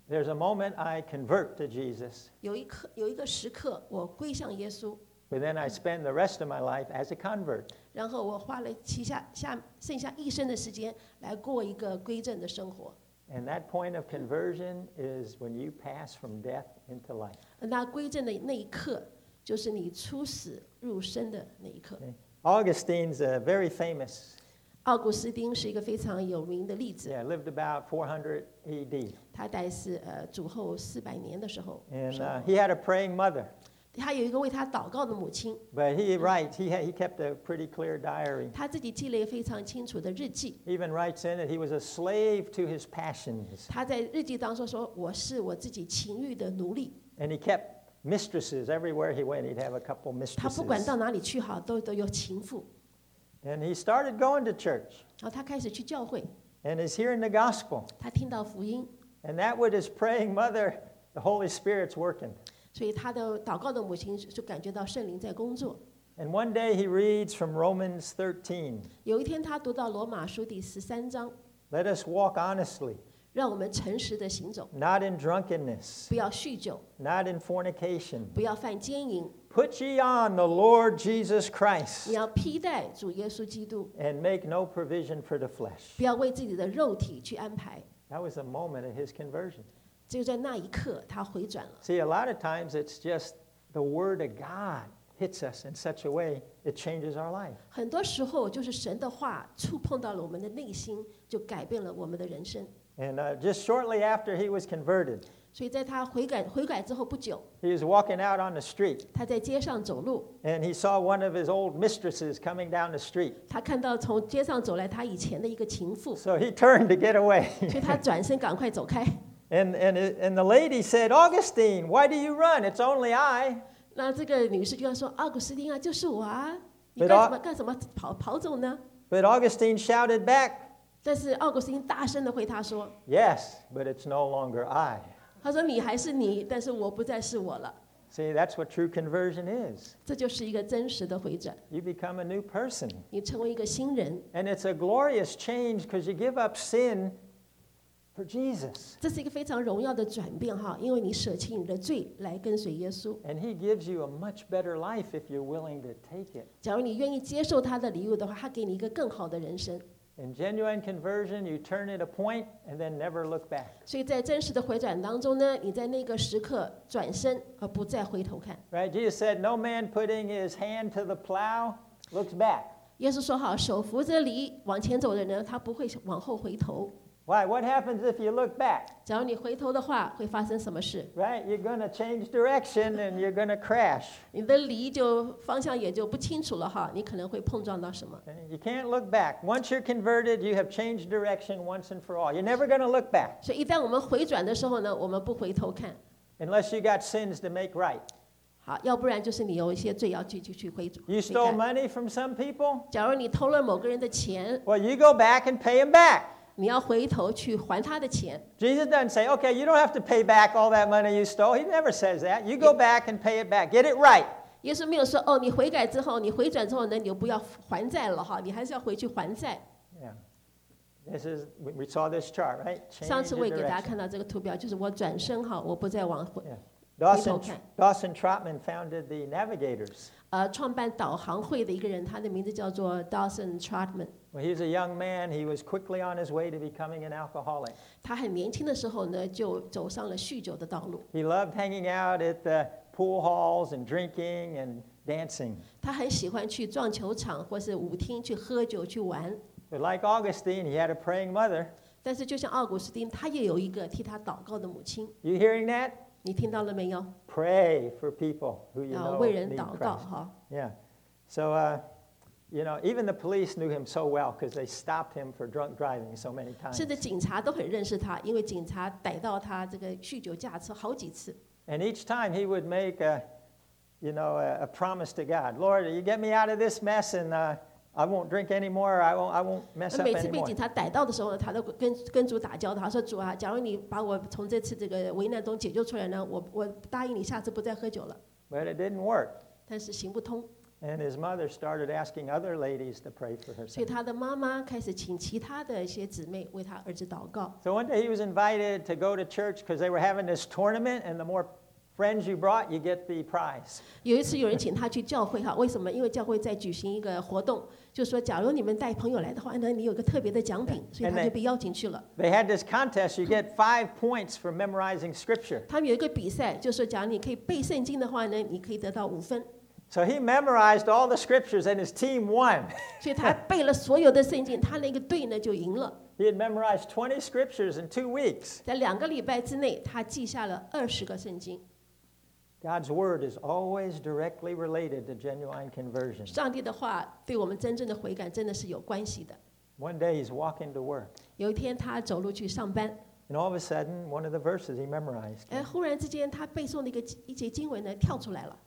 There's a moment I convert to Jesus, 有一个时刻，我归向耶稣， but then I spend the rest of my life as a convert. 然后我花了剩下一生的时间来过一个归正的生活。 And that point of conversion is when you pass from death into life. 那归正的那一刻，就是你出死入生的那一刻。 Augustine's very famous. 奥古斯丁是一个非常有名的例子， Yeah, lived about 400 A.D. 他大概是主后400年的时候， And he had a praying mother. 他有一个为他祷告的母亲， But he writes, he kept a pretty clear diary. 他自己记了一个非常清楚的日记。 He even writes in it he was a slave to his passions. 他在日记当中说：“我是我自己情欲的奴隶。 And he kept mistresses everywhere he went. He'd have a couple ” 他不管 mistresses. 到哪里去好，都有情妇。 And he started going to church 然后他开始去教会， and is hearing the gospel. 他听到福音， And that with his praying mother, the Holy Spirit's working. 所以他的祷告的母亲就感觉到圣灵在工作。 And one day he reads from Romans 13. 有一天，他读到罗马书第13章， Let us walk honestly, 让我们诚实的行走， not in drunkenness, 不要酗酒， not in fornication. 不要犯奸淫， Put ye on the Lord Jesus Christ 你要披戴主耶稣基督， and make no provision for the flesh. 不要为自己的肉体去安排。 That was a moment of his conversion. 就在那一刻，他回转了。 See, a lot of times it's just the Word of God hits us in such a way it changes our life. 很多时候，就是神的话触碰到了我们的内心，就改变了我们的人生。 And just shortly after he was converted, 所以在他悔改之后不久， he was walking out on the street 他在街上走路， and he saw one of his old mistresses coming down the street. 他看到从街上走来他以前的一个情妇， So he turned to get away. 所以他转身赶快走开。 And the lady said, Augustine, why do you run? It's only I. 那这个女士就要说：“奥古斯丁啊，就是我啊，你 But 干什么跑走呢 But Augustine shouted back,？” 但是奥古斯丁大声的回答说 Yes, but it's no longer I.：“ 他说你还是你，但是我不再是我了。 See, that's what true conversion is. ” 这就是一个真实的回转， You become a new person. 你成为一个新人， And it's a glorious change because you give up sin for Jesus. 这是一个非常荣耀的转变哈，因为你舍弃你的罪来跟随耶稣。 And he gives you a much better life if you're willing to take it. 假如你愿意接受他的礼物的话，他给你一个更好的人生。 In genuine conversion, you turn at a point and then never look back. 所以在真实的回转当中呢，你在那个时刻转身，而不再回头看。 Right? Jesus said, No man putting his hand to the plow looks back. 耶稣说好，手扶着犁往前走的人，他不会往后回头。 Why? What happens if you look back? 假如你回头的话，会发生什么事？ Right? You're going to change direction and you're going to crash. 你的犁就方向也就不清楚了哈，你可能会碰撞到什么。 Okay? You can't look back. Once you're converted, you have changed direction once and for all. You're never going to look back 所以一旦我们回转的时候呢，我们不回头看， unless you got sins to make right. 好，要不然就是你有一些罪要去回 You stole 改。 money from some people? 假如你偷了某个人的钱， Well, you go back and pay him back. 你要回头去还他的钱。 Jesus doesn't say, okay, you don't have to pay back all that money you stole. He never says that. You go back and pay it back. Get it right. 耶稣没有说哦，你悔改之后，你回转之后呢，你就不要还债了哈，你还是要回去还债。 Yeah. This is, we saw this chart, right? 上 Change 次 your 我也给大家 direction. 看到这个图表，就是我转身哈，我不再往回。 Yeah. Okay. Dawson Trotman founded the Navigators. 创办导航会的一个人，他的名字叫做 Dawson Trotman。 Well, he was a young man. He was quickly on his way to becoming an alcoholic. 他很年轻的时候呢，就走上了酗酒的道路。 He loved hanging out at the pool halls and drinking and dancing. 他很喜欢去撞球场或是舞厅去喝酒去玩。 But like Augustine, he had a praying mother. 但是就像奥古斯丁，他也有一个替他祷告的母亲。 You hearing that? 你听到了没有？ Pray for people who you 要 know 为人 need 祷告 Christ. 哈。 Yeah. So, even the police knew him so well because they stopped him for drunk driving so many times. 甚至警察都很认识他，因为警察逮到他这个酗酒驾车好几次。 And each time he would make a promise to God. Lord, you get me out of this mess and I won't drink anymore. I won't mess 那 up 每次被 anymore. 警察逮到的时候呢，他都跟主打交道，他说：“主啊，假如你把我从这次这个危难中解救出来呢，我答应你下次不再喝酒了。 But it didn't work. ” 但是行不通。 And his mother started asking other ladies to pray for her 所以 son. 他的妈妈开始请其他的一些姊妹为他儿子祷告。 So one day he was invited to go to church because they were having this tournament, and the more friends you brought, you get the prize. 有一次有人请他去教会哈，为什么？因为教会在举行一个活动，就说假如你们带朋友来的话呢，你有个特别的奖品，所以他就被邀请去了。 They had this contest. You get 5 points for memorizing scripture. 他们有一个比赛，就说假如你可以背圣经的话呢，你可以得到5分。 So he memorized all the scriptures, and his team won. 所以他背了所有的圣经，他那个队呢就赢了。 He had memorized 20 scriptures in 2 weeks. 在2个礼拜之内，他记下了20个圣经。 God's word is always directly related to genuine conversion. 上帝的话对我们真正的悔改真的是有关系的。 One day he's walking to work, 有一天他走路去上班， and all of a sudden, one of the verses he memorized 忽然之间他背诵的一节经文呢跳出来了。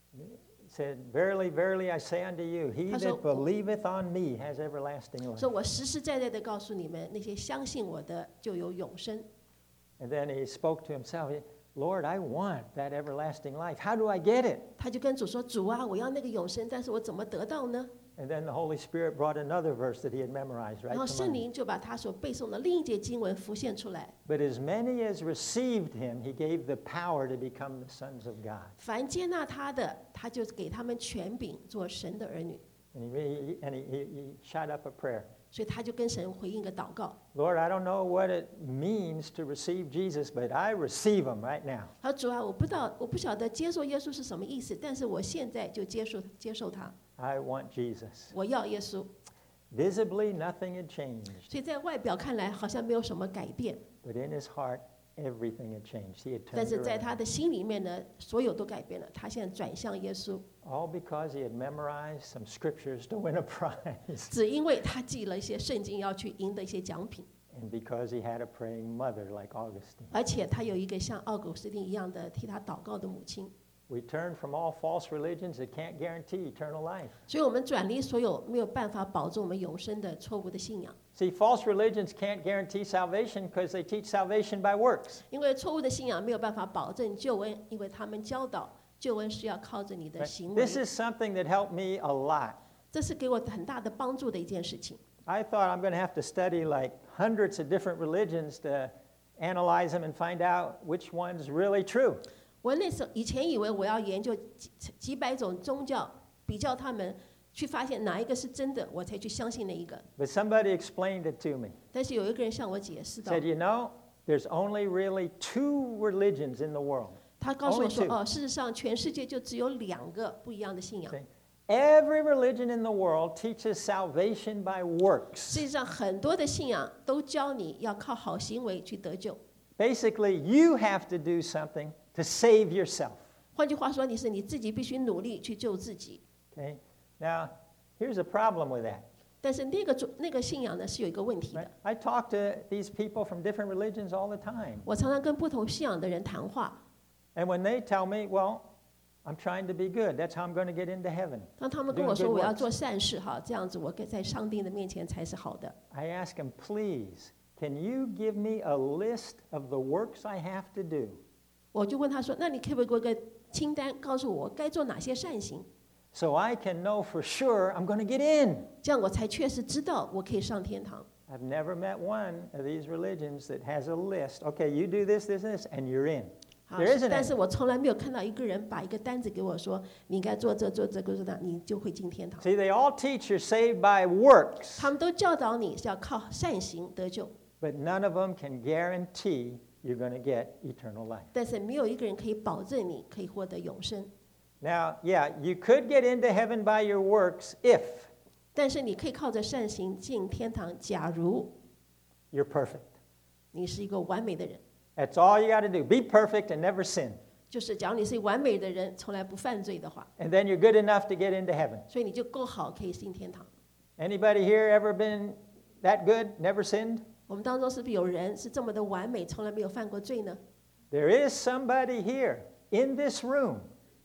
said, Verily, verily, I say unto you, he 他说， that believeth on me has everlasting life. 说我实实在在的告诉你们，那些相信我的就有永生。 And then he spoke to himself, Lord, I want that everlasting life. How do I get it? 他就跟主说：“主啊，我要那个永生，但是我怎么得到呢？” And then the Holy Spirit brought another verse that he had memorized, 然 right? 后 to 圣 mind. 灵就把他所背诵的另一节经文浮现出来。 But as many as received him, he gave the power to become the sons of God. 凡接纳他的，他就给他们权柄做神的儿女。 And he shot up a prayer. 所以他就跟神回应个祷告。 Lord, I don't know what it means to receive Jesus, but I receive him right now. 他说：“主啊，我不晓得接受耶稣是什么意思，但是我现在就接受他， I want Jesus. 我要耶稣。 Visibly, nothing had changed, ” 所以在外表看来好像没有什么改变， but in his heart, everything had changed. He had 但 turned 是在 around. 他的心里面呢，所有都改变了。他现在转向耶稣， All because he had memorized some scriptures to win a prize, 只因为他记了一些圣经要去赢得一些奖品， and because he had a praying mother like Augustine. 而且他有一个像奥古斯丁一样的替他祷告的母亲。 We turn from all false religions that can't guarantee eternal life. 所以我们转离所有没有办法保证我们永生的错误的信仰， See, false religions can't guarantee salvation because they teach salvation by works. 因为错误的信仰没有办法保证救恩，因为他们教导救恩是要靠着你的 Right? 行为。 This is something that helped me a lot. 这是给我很大的帮助的一件事情。 I thought I'm going to have to study like hundreds of different religions to analyze them and find out which one's really true. 我那时候以前以为我要研究几百种宗教，比较他们，去发现哪一个是真的，我才去相信那一个。 But somebody explained it to me. 但是有一个人向我解释到， Said, you know, there's only really 2 religions in the world. 他告诉我说 Only：“ two. 哦，事实上全世界就只有2个不一样的信仰。 See? Every religion in the world teaches salvation by works. 实际上很多的信仰都教你要靠好行为去得救。 Basically, you have to do something to save yourself. 换句话说，你自己必须努力去救自己。 Okay? Now, here's a problem with that. 但是那个信仰呢是有一个问题 Right? 的。 I talk to these people from different religions all the time. 我常常跟不同信仰的人谈话， And when they tell me, well, I'm trying to be good, that's how I'm going to get into heaven. 当他们跟我 Doing 说 good 我要 works. 做善事哈，这样子我在上帝的面前才是好的。 I ask them, please, can you give me a list of the works I have to do? 我就问他说：“那你可不可以给我一个清单，告诉我该做哪些善行， So I can know for sure I'm going to get in. 这样我才确实知道我可以上天堂。” I've never met one of these religions that has a list. Okay, you do this, this, this, and you're in. 好 There isn't 但 any. 是我从来没有看到一个人把一个单子给我说，你应该做这做这个做那，你就会进天堂。 See, they all teach you're saved by works, 他们都教导你是要靠善行得救， but none of them can guarantee you're going to get eternal life. 但是没有一个人可以保证你可以获得永生。 Now, yeah, you could get into heaven by your works if 但是你可以靠着善行进天堂，假如 you're perfect. 你是一个完美的人， That's all you got to do. Be perfect and never sin. 就是假如你是完美的人，从来不犯罪的话， And then you're good enough to get into heaven. 所以你就够好可以进天堂。 Anybody here ever been that good, never sinned? 我们当中是不是有人是这么的完美，从来没有犯过罪呢？ There is somebody here in this room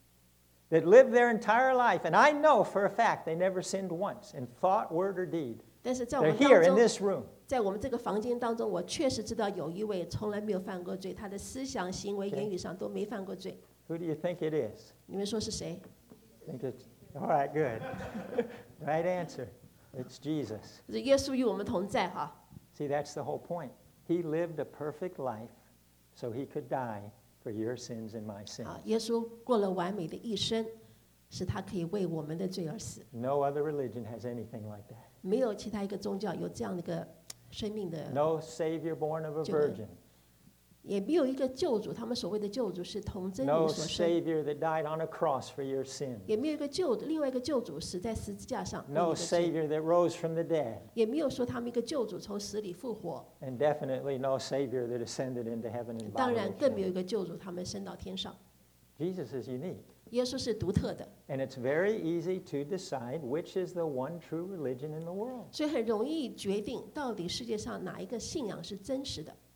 that lived their entire life, and I know for a fact they never sinned once in thought, word, or deed. 但是在我 They're 们 here 当 in 中， this room. 在我们这个房间当中，我确实知道有一位从来没有犯过罪，他的思想、行为、 Okay. 言语上都没犯过罪。 Who do you think it is? 你们说是谁？ Think it's All right, good. Right answer. It's Jesus. 就是耶稣与我们同在哈。 See, that's the whole point. He lived a perfect life so he could die for your sins and my sins. 耶稣过了完美的一生，使他可以为我们的罪而死。 No other religion has anything like that. 没有其他一个宗教有这样的一个生命的， No Savior born of a virgin. 也没有一个救主，他们所谓的救主是从真理 No 所生， Savior that died on a cross for your sin. 也没有一个另外一个救主死在十字架上为你 No 的罪， Savior that rose from the dead. 也没有说他们一个救主从死里复活， And definitely no Savior that ascended into heaven in 当然 bodily 更没有 form. 一个救主他们升到天上。 Jesus is unique. 耶稣是独特的， And it's very easy to decide which is the one true religion in the world. 所以很容易决定到底世界上哪一个信仰是真实的。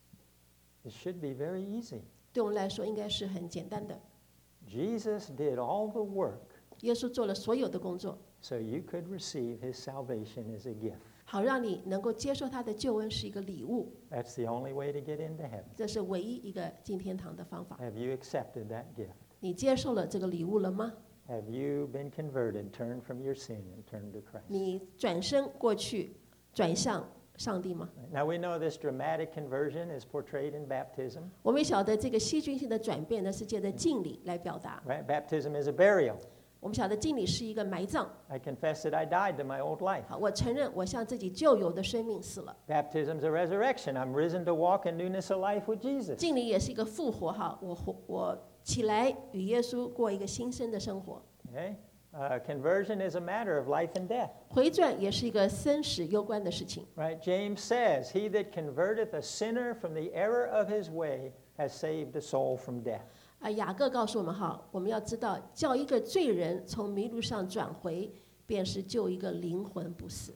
It should be very easy. 对我们来说应该是很简单的。 Jesus did all the work 耶稣做了所有的工作， so you could receive his salvation as a gift. 好让你能够接受他的救恩是一个礼物， That's the only way to get into heaven. 这是唯一一个进天堂的方法。 Have you accepted that gift? 你接受了这个礼物了吗？ Have you been converted, turned from your sin and turned to Christ? 你转身过去，转向上帝吗？ Now we know this dramatic conversion is portrayed in baptism. 我们也晓得这个戏剧性的转变呢，是借着敬礼来表达。 Right? Baptism is a burial. 我们晓得敬礼是一个埋葬。 I confess that I died to my old life. 好，我承认我向自己旧有的生命死了。 Baptism is a resurrection. I'm risen to walk in newness of life with Jesus. 敬礼也是一个复活哈，我起来与耶稣过一个新生的生活。 Okay? Conversion is a matter of life and death. 回转也是一个生死攸关的事情。 Right? James says, "He that converteth a sinner from the error of his way has saved a soul from death." 雅各告诉我们哈，我们要知道，叫一个罪人从迷路上转回，便是救一个灵魂不死。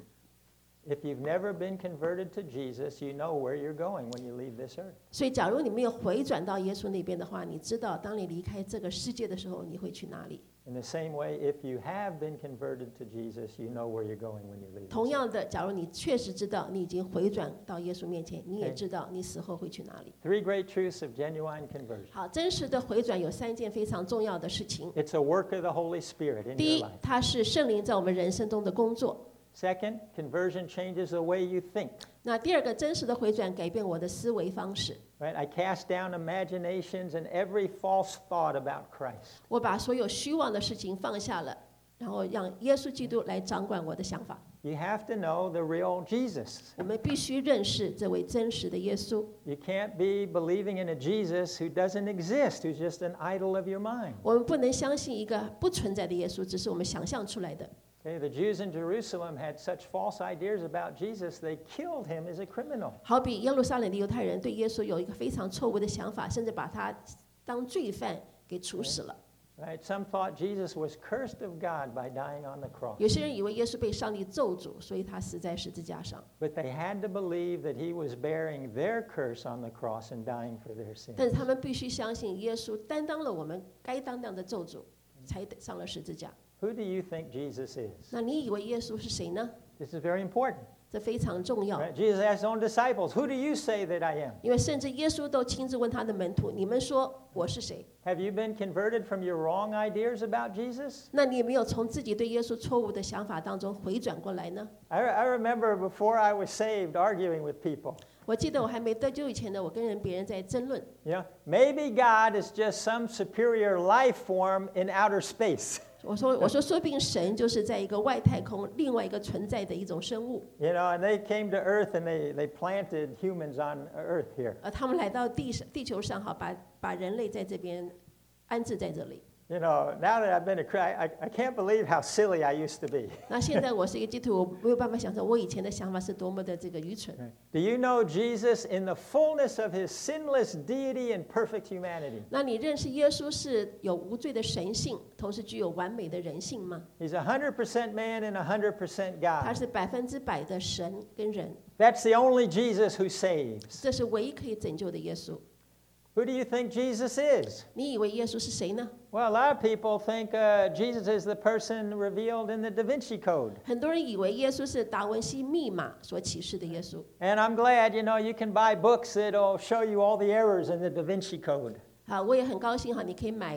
If you've never been converted to Jesus, you know where you're going when you leave this earth. 所以，假如你没有回转到耶稣那边的话，你知道，当你离开这个世界的时候，你会去哪里？ In the same way, if you have been converted to Jesus, you know where you're going when you leave. 同样的，假如你确实知道你已经回转到耶稣面前，你也知道你死后会去哪里。 Three great truths of genuine conversion. 好，真实的回转有3件非常重要的事情。 It's a work of the Holy Spirit in 第 your 一 life.， 它是圣灵在我们人生中的工作。 Second, conversion changes the way you think. 那第二个，真实的回转改变我的思维方式。 Right? I cast down imaginations and every false thought about Christ. 我把所有虚妄的事情放下了，然后让耶稣基督来掌管我的想法。 You have to know the real Jesus. 我们必须认识这位真实的耶稣。 You can't be believing in a Jesus who doesn't exist, who's just an idol of your mind. 我们不能相信一个不存在的耶稣，只是我们想象出来的。 Okay, the Jews in Jerusalem had such false ideas about Jesus, they killed him as a criminal. 好比耶路撒冷的犹太人对耶稣有一个非常错误的想法，甚至把他当罪犯给处死了。 Right? Some thought Jesus was cursed of God by dying on the cross. 有些人以为耶稣被上帝咒诅，所以他死在十字架上。 But they had to believe that he was bearing their curse on the cross and dying for their sins. 但是他们必须相信耶稣担当了我们该担当的咒诅，才上了十字架。 Who do you think Jesus is? 那你以为耶稣是谁呢？ This is very important. 这非常重要， Right? Jesus asked his own disciples, "Who do you say that I am?" 因为甚至耶稣都亲自问他的门徒：“你们说我是谁？” Have you been converted from your wrong ideas about Jesus? 那你有没有从自己对耶稣错误的想法当中回转过来呢？ I remember before I was saved arguing with people. 我记得我还没得救以前呢，我跟别人在争论， You know, maybe God is just some superior life form in outer space. 我说说不定神就是在一个外太空另外一个存在的一种生物， You know, and they came to Earth and they planted humans on Earth here. 他们来到地球上哈，把人类在这边安置在这里。 You know, now that I've been a Christian, I can't believe how silly I used to be. 那现在我是一个基督徒，我没有办法想象我以前的想法是多么的这个愚蠢。 Do you know Jesus in the fullness of his sinless deity and perfect humanity? 那你认识耶稣是有无罪的神性，同时具有完美的人性吗？ He's 100% man and 100% 他 God. 是100%的神跟人， That's the only Jesus who saves. 这是唯一可以拯救的耶稣。 Who do you think Jesus is? 你以为耶稣是谁呢？ Well, a lot of people think Jesus is the person revealed in the Da Vinci Code. 很多人以为耶稣是达文西密码所启示的耶稣。 And I'm glad, you know, you can buy books that'll show you all the errors in the Da Vinci Code. 好，我也很高兴哈，你可以买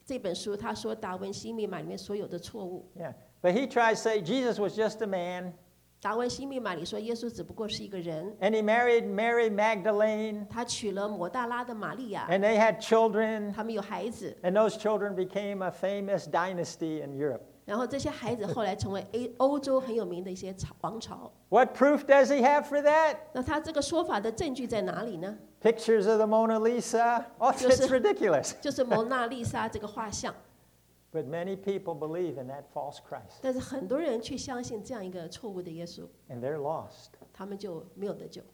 这本书他说达文西密码里面所有的错误。 Yeah. But he tries to say Jesus was just a man, 达文西密码里说耶稣只不过是一个人， and he married Mary Magdalene, 他娶了抹大拉的玛利亚， and they had children, 他们有孩子， and those children became a famous dynasty in Europe. 然后这些孩子后来成为欧洲很有名的一些王朝。 What proof does he have for that? 那他这个说法的证据在哪里呢？ Pictures of the Mona Lisa. Oh, it's ridiculous. 就是蒙娜丽莎这个画像。 But many people believe in that false Christ, 但是很多人去相信这样一个错误的耶稣， and they're lost. 他们就没有得救。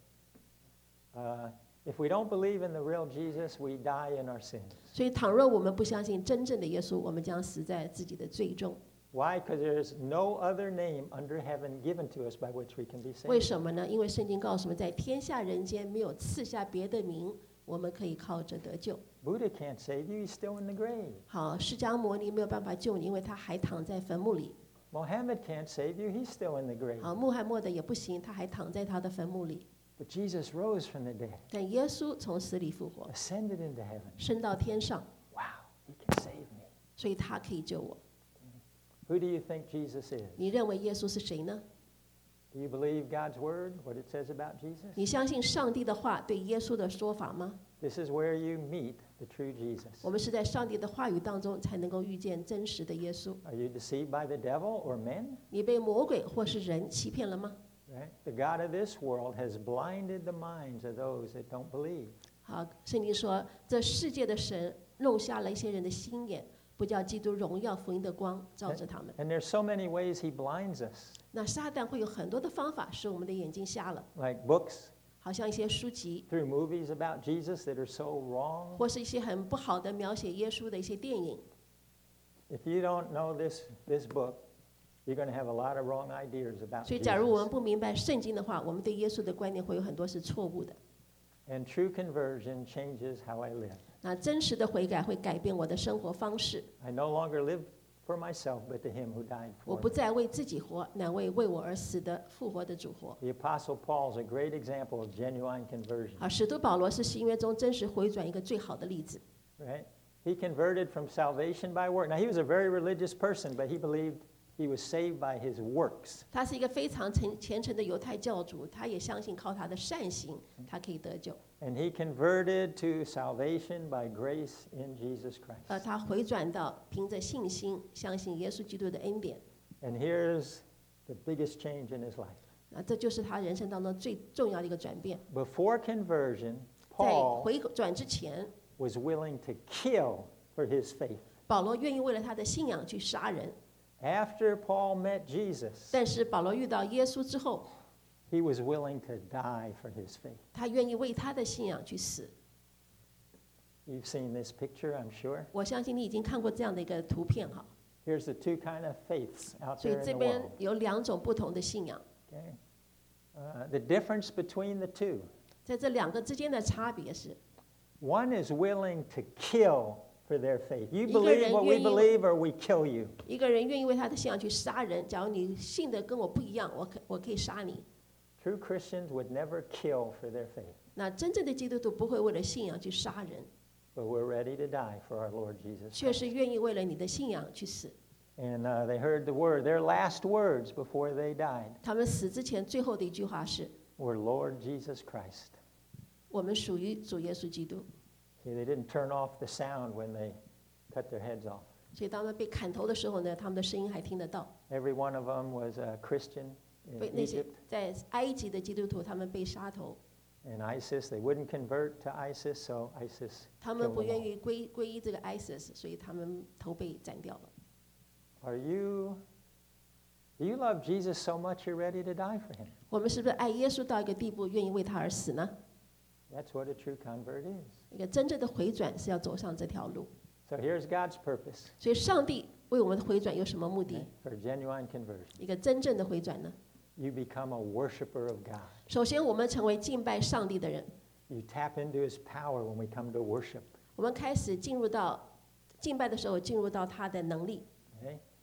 Okay? If we don't believe in the real Jesus, we die in our sins. 所以，倘若我们不相信真正的耶稣，我们将死在自己的罪中。 Why? Because there's no other name under heaven given to us by which we can be 为 saved. 什么呢？因为圣经告诉我们，在天下人间没有赐下别的名，我们可以靠着得救。 Buddha can't save you, he's still in the grave. 好，释迦牟尼没有办法救你，因为他还躺在坟墓里。 Mohammed can't save you, he's still in the grave. 好，穆罕默德也不行，他还躺在他的坟墓里。 But Jesus rose from the dead, 但耶稣从死里复活， ascended into heaven. 升到天上， Wow, he can save me. 所以他可以救我。 Who do you think Jesus is? 你认为耶稣是谁呢？ Do you believe God's word, what it says about Jesus? 你相信上帝的话对耶稣的说法吗？ This is where you meet the true Jesus. 我们是在上帝的话语当中才能够遇见真实的耶稣。 Are you deceived by the devil or men? 你被魔鬼或是人欺骗了吗？ Right? The God of this world has blinded the minds of those that don't believe. 好，圣经说这世界的神弄瞎了一些人的心眼，不叫基督荣耀福音的光照着他们。 And there's so many ways he blinds us, 那撒旦会有很多的方法使我们的眼睛瞎了， like books, 好像一些书籍， through movies about Jesus that are so wrong. 或是一些很不好的描写耶稣的一些电影。 If you don't know this book, you're going to have a lot of wrong ideas about 所以，假如我 Jesus. 们不明白圣经的话，我们对耶稣的观念会有很多是错误的。 And true conversion changes how I live. 那真实的悔改会改变我的生活方式。 I no longer live for myself, but to him who died 我 for 不 me. 再为自己活，乃为我而死的复活的主活。 The Apostle Paul is a great example of genuine conversion. 好，使徒保罗是新约中真实回转一个最好的例子。 Right? He converted from salvation by work. Now, he was a very religious person, but he believed he was saved by his works. 他是一个非常虔诚的犹太教主，他也相信靠他的善行，他可以得救。 And he converted to salvation by grace in Jesus Christ. 他回转到凭着信心相信耶稣基督的恩典。 And here's the biggest change in his life. 那这就是他人生当中最重要的一个转变。 Before conversion, 在 Paul 回转之前， was willing to kill for his faith. 保罗愿意为了他的信仰去杀人。 After Paul met Jesus, 但是保罗遇到耶稣之后， he was willing to die for his faith. 他愿意为他的信仰去死。 You've seen this picture, I'm sure. 我相信你已经看过这样的一个图片哈。 Here's the two kind of faiths out 所以 there in 这 the 边 world. 有两种不同的信仰， Okay? The difference between the two. 在这两个之间的差别是， One is willing to kill for their faith. You 一个 believe 人 what we 愿意- believe or we kill you. 一个人愿意为他的信仰去杀人。假如你信的跟我不一样，我可以杀你。 True Christians would never kill for their faith, 那真正的基督徒不会为了信仰去杀人， but we're ready to die for our Lord Jesus 却 Christ. 是愿意为了你的信仰去死。 And they heard the word, their last words before they died 他们死之前最后的一句话是： were Lord Jesus Christ. 我们属于主耶稣基督。 See, they didn't turn off the sound when they cut their heads off. 所以当他们被砍头的时候呢，他们的声音还听得到。 Every one of them was a Christian in 被那些 Egypt. 在埃及的基督徒，他们被杀头， And ISIS, they wouldn't convert to ISIS, so ISIS 他们 killed 不 them 愿 all. 意皈依这个 ISIS， 所以他们头被斩掉了。 Do you love Jesus so much you're ready to die for him? 我们是不是爱耶稣到一个地步，愿意为他而死呢？ That's what a true convert is. 一个真正的回转是要走上这条路。 So here's God's purpose 所以，上帝为我们的回转有什么目的？ for genuine conversion. 一个真正的回转呢？ You become a worshiper of God. 首先，我们成为敬拜上帝的人， You tap into his power when we come to worship. 我们开始进入到敬拜的时候，进入到他的能力。 Okay?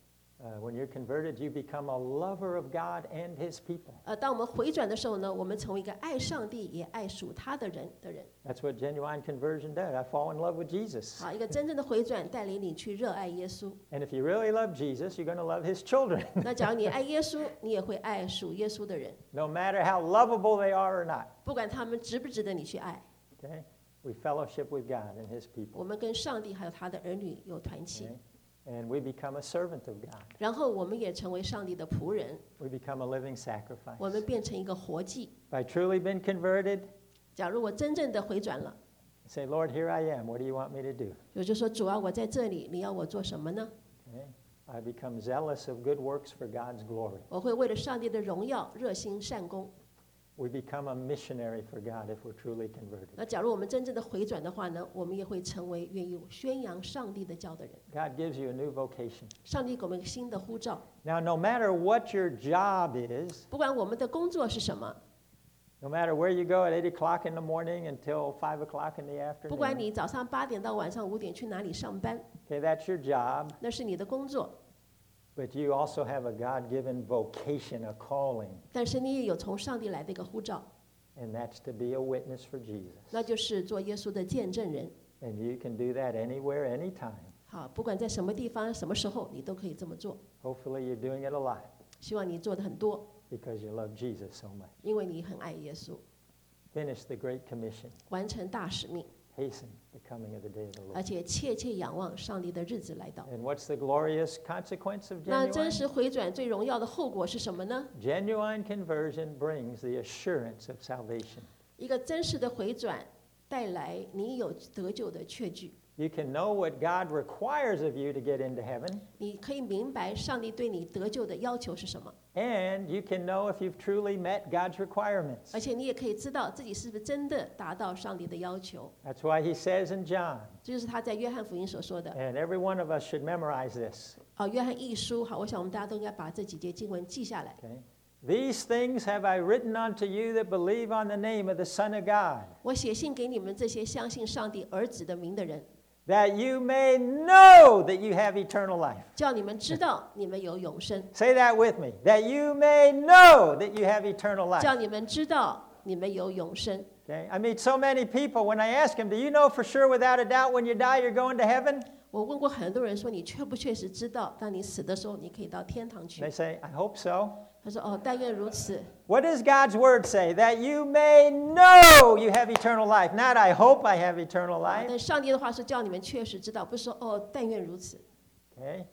When you're converted, you become a lover of God and His people. 当我们回转的时候呢，我们成为一个爱上帝也爱属他的人。 That's what genuine conversion does. I fall in love with Jesus. 好，一个真正的回转带领你去热爱耶稣。 And if you really love Jesus, you're going to love His children. 那假如你爱耶稣，你也会爱属耶稣的人。 No matter how lovable they are or not. 不管他们值不值得你去爱。 Okay? We fellowship with God and His people. 我们跟上帝还有他的儿女有团契。 And we become a servant of God. 然后我们也成为上帝的仆人。 We become a living sacrifice. 我们变成一个活祭。 If I truly been converted, 假如我真正的回转了 say, Lord, here I am. What do you want me to do? 我就说主啊，我在这里，你要我做什么呢？ Okay? I become zealous of good works for God's glory. 我会为了上帝的荣耀热心善功。 We become a missionary for God if we're truly converted. 那假如我们真正的回转的话呢，我们也会成为愿意宣扬上帝的教的人。 God gives you a new vocation. 上帝给我们一个新的呼召。 Now, no matter what your job is, 不管我们的工作是什么， no matter where you go at 8 o'clock in the morning until 5 o'clock in the 不管 afternoon, 你早上8点到晚上5点去哪里上班， okay, that's your job. 那是你的工作。 But you also have a God-given vocation, a calling, 但是你也有从上帝来的一个呼召， and that's to be a witness for Jesus. 那就是做耶稣的见证人。 And you can do that anywhere, anytime. 好，不管在什么地方、什么时候，你都可以这么做。 Hopefully you're doing it a lot 希望你做的很多， because you love Jesus so much. 因为你很爱耶稣， Finish the Great Commission. 完成大使命， Hasten the coming of the day of the 而 Lord. 且切切仰望上帝的日子来到。 And what's the glorious consequence of 那真 genuine? 实回转最荣耀的后果是什么呢？ Genuine conversion brings the assurance of salvation. 一个真实的回转带来你有得救的确据。 You can know what God requires of you to get into heaven, 你可以明白上帝对你得救的要求是什么， and you can know if you've truly met God's requirements. 而且你也可以知道自己是不是真的达到上帝的要求。 That's why he says in John, 这就是他在约翰福音所说的。 and every one of us should memorize this. 约翰一书，好，我想我们大家都应该把这几节经文记下来。 Okay? These things have I written unto you that believe on the name of the Son of God, 我写信给你们这些相信上帝儿子的名的人， that you may know that you have eternal life. 叫你们知道你们有永生， Say that with me. That you may know that you have eternal life. 叫你们知道你们有永生。 Okay? I meet so many people when I ask them, do you know for sure without a doubt when you die you're going to heaven? 我问过很多人说，你确不确实知道，当你死的时候，你可以到天堂去 They？ say, I hope so. 他说：哦，但愿如此。 What does God's word say? That you may know you have eternal life. Not I hope I have eternal life. 但上帝的话是叫你们确实知道，不是说哦，但愿如此。 Okay?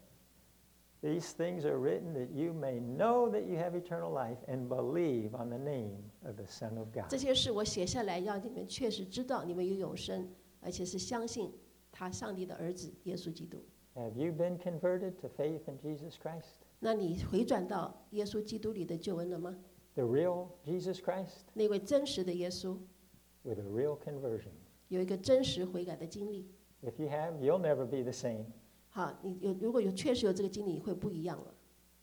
These things are written that you may know that you have eternal life and believe on the name of the Son of God. 这些事我写下来，让你们确实知道你们有永生，而且是相信他上帝的儿子耶稣基督。 Have you been converted to faith in Jesus Christ? 那你回转到耶稣基督里的救恩了吗？ The real Jesus Christ 那位真实的耶稣， with a real conversion. 有一个真实悔改的经历。 If you have, you'll never be the same. 好，如果确实有这个经历，你会不一样了。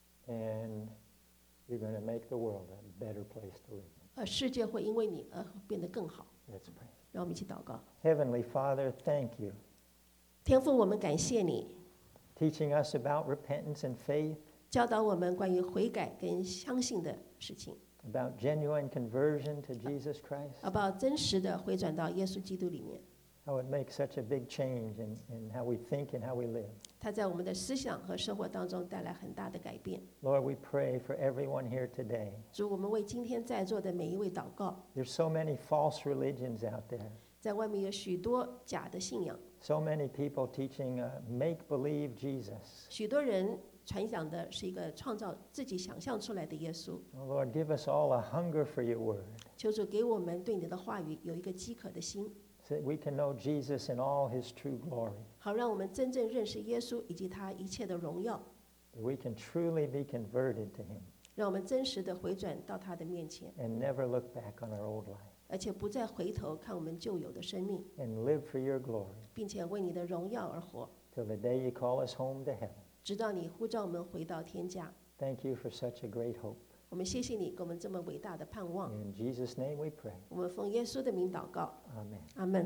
And you're going to make the world a better place to live. 世界会因为你而变得更好。 Let's pray. 让我们一起祷告。 Heavenly Father, thank you. 天父，我们感谢你， Teaching us about repentance and faith, 教导我们关于悔改跟相信的事情， about genuine conversion to Jesus Christ. 好不好？真实的回转到耶稣基督里面， How it makes such a big change in how we think and how we live. 他在我们的思想和生活当中带来很大的改变。 Lord, we pray for everyone here today. 主，我们为今天在座的每一位祷告。 There's so many false religions out there. 在外面有许多假的信仰， So many people teaching make-believe Jesus. 许多人传讲的是一个创造自己想象出来的耶稣。 Oh, Lord, give us all a hunger for your word, 求主给我们对你的话语有一个饥渴的心， so that we can know Jesus in all his true glory, 好让我们真正认识耶稣以及他一切的荣耀， that we can truly be converted to him 让我们真实的回转到他的面前， and never look back on our old life 而且不再回头看我们旧有的生命， and live for your glory 并且为你的荣耀而活， till the day you call us home to heaven. 直到你呼召我们回到天家。 Thank you for such a great hope. 我们谢谢你给我们这么伟大的盼望。 In Jesus' name we pray. 我们奉耶稣的名祷告， Amen. 阿门。